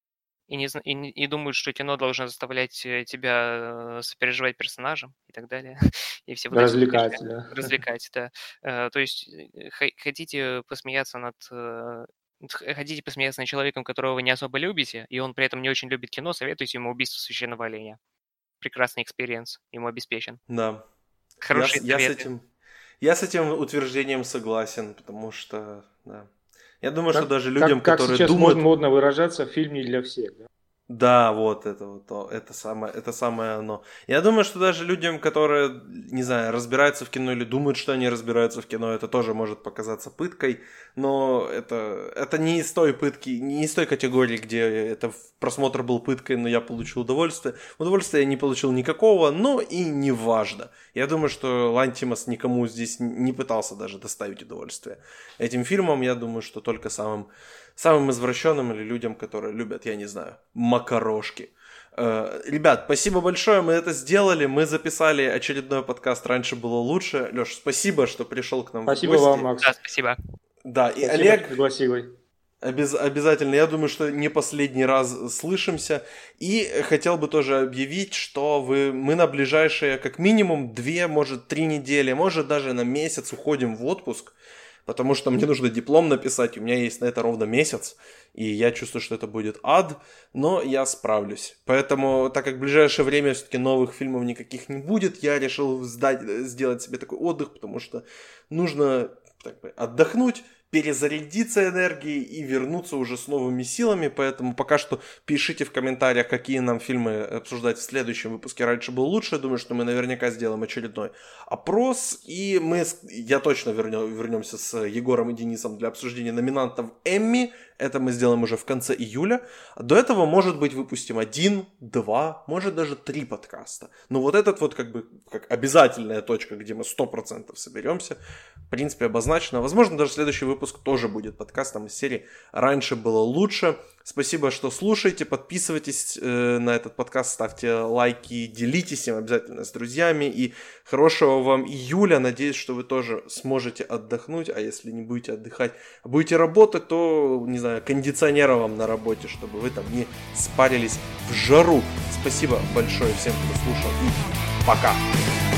И, не, зна- и, не- и думают, что кино должно заставлять э, тебя э, сопереживать персонажам и так далее. И все вот эти вот развлекать, клише. да. Развлекать, да. Э, То есть э, хо- хотите посмеяться над... э, х- Хотите посмеяться над человеком, которого вы не особо любите, и он при этом не очень любит кино, советуйте ему «Убийство священного оленя». Прекрасный экспириенс ему обеспечен. Да. Я, Хорошие с- я с советы. этим, я с этим утверждением согласен, потому что, да. Я думаю, что Как, даже людям, как, как которые сейчас думают... можно модно выражаться, фильм не для всех, да? Да, вот это вот, то, это самое, это самое оно. Я думаю, что даже людям, которые, не знаю, разбираются в кино или думают, что они разбираются в кино, это тоже может показаться пыткой, но это, это не из той пытки, не из той категории, где это просмотр был пыткой, но я получил удовольствие. Удовольствия я не получил никакого, но и не важно. Я думаю, что Лантимос никому здесь не пытался даже доставить удовольствие. Этим фильмом, я думаю, что только самым самым извращенным или людям, которые любят, я не знаю, макарошки. Э, ребят, спасибо большое, мы это сделали, мы записали очередной подкаст «Раньше было лучше». Лёш, спасибо, что пришел к нам Спасибо в гости. вам, Макс. Да, спасибо. Да, и Спасибо, Олег... что пригласил. Обяз- обязательно, я думаю, что не последний раз слышимся. И хотел бы тоже объявить, что вы, мы на ближайшие как минимум две, может три недели, может даже на месяц уходим в отпуск. Потому что мне нужно диплом написать, у меня есть на это ровно месяц, и я чувствую, что это будет ад, но я справлюсь. Поэтому, так как в ближайшее время все-таки новых фильмов никаких не будет, я решил сдать, сделать себе такой отдых, потому что нужно так бы, отдохнуть, перезарядиться энергией и вернуться уже с новыми силами, поэтому пока что пишите в комментариях, какие нам фильмы обсуждать в следующем выпуске «Раньше было лучше». Я думаю, что мы наверняка сделаем очередной опрос, и мы, я точно вернем, вернемся с Егором и Денисом для обсуждения номинантов Эмми. Это мы сделаем уже в конце июля. До этого, может быть, выпустим один, два, может даже три подкаста. Но вот этот вот как бы как обязательная точка, где мы сто процентов соберемся, в принципе, обозначена. Возможно, даже следующий выпуск тоже будет подкастом из серии «Раньше было лучше». Спасибо, что слушаете, подписывайтесь э, на этот подкаст, ставьте лайки, делитесь им обязательно с друзьями. И хорошего вам июля. Надеюсь, что вы тоже сможете отдохнуть. А если не будете отдыхать, а будете работать, то, не знаю, кондиционера вам на работе, чтобы вы там не спарились в жару. Спасибо большое всем, кто слушал. И пока!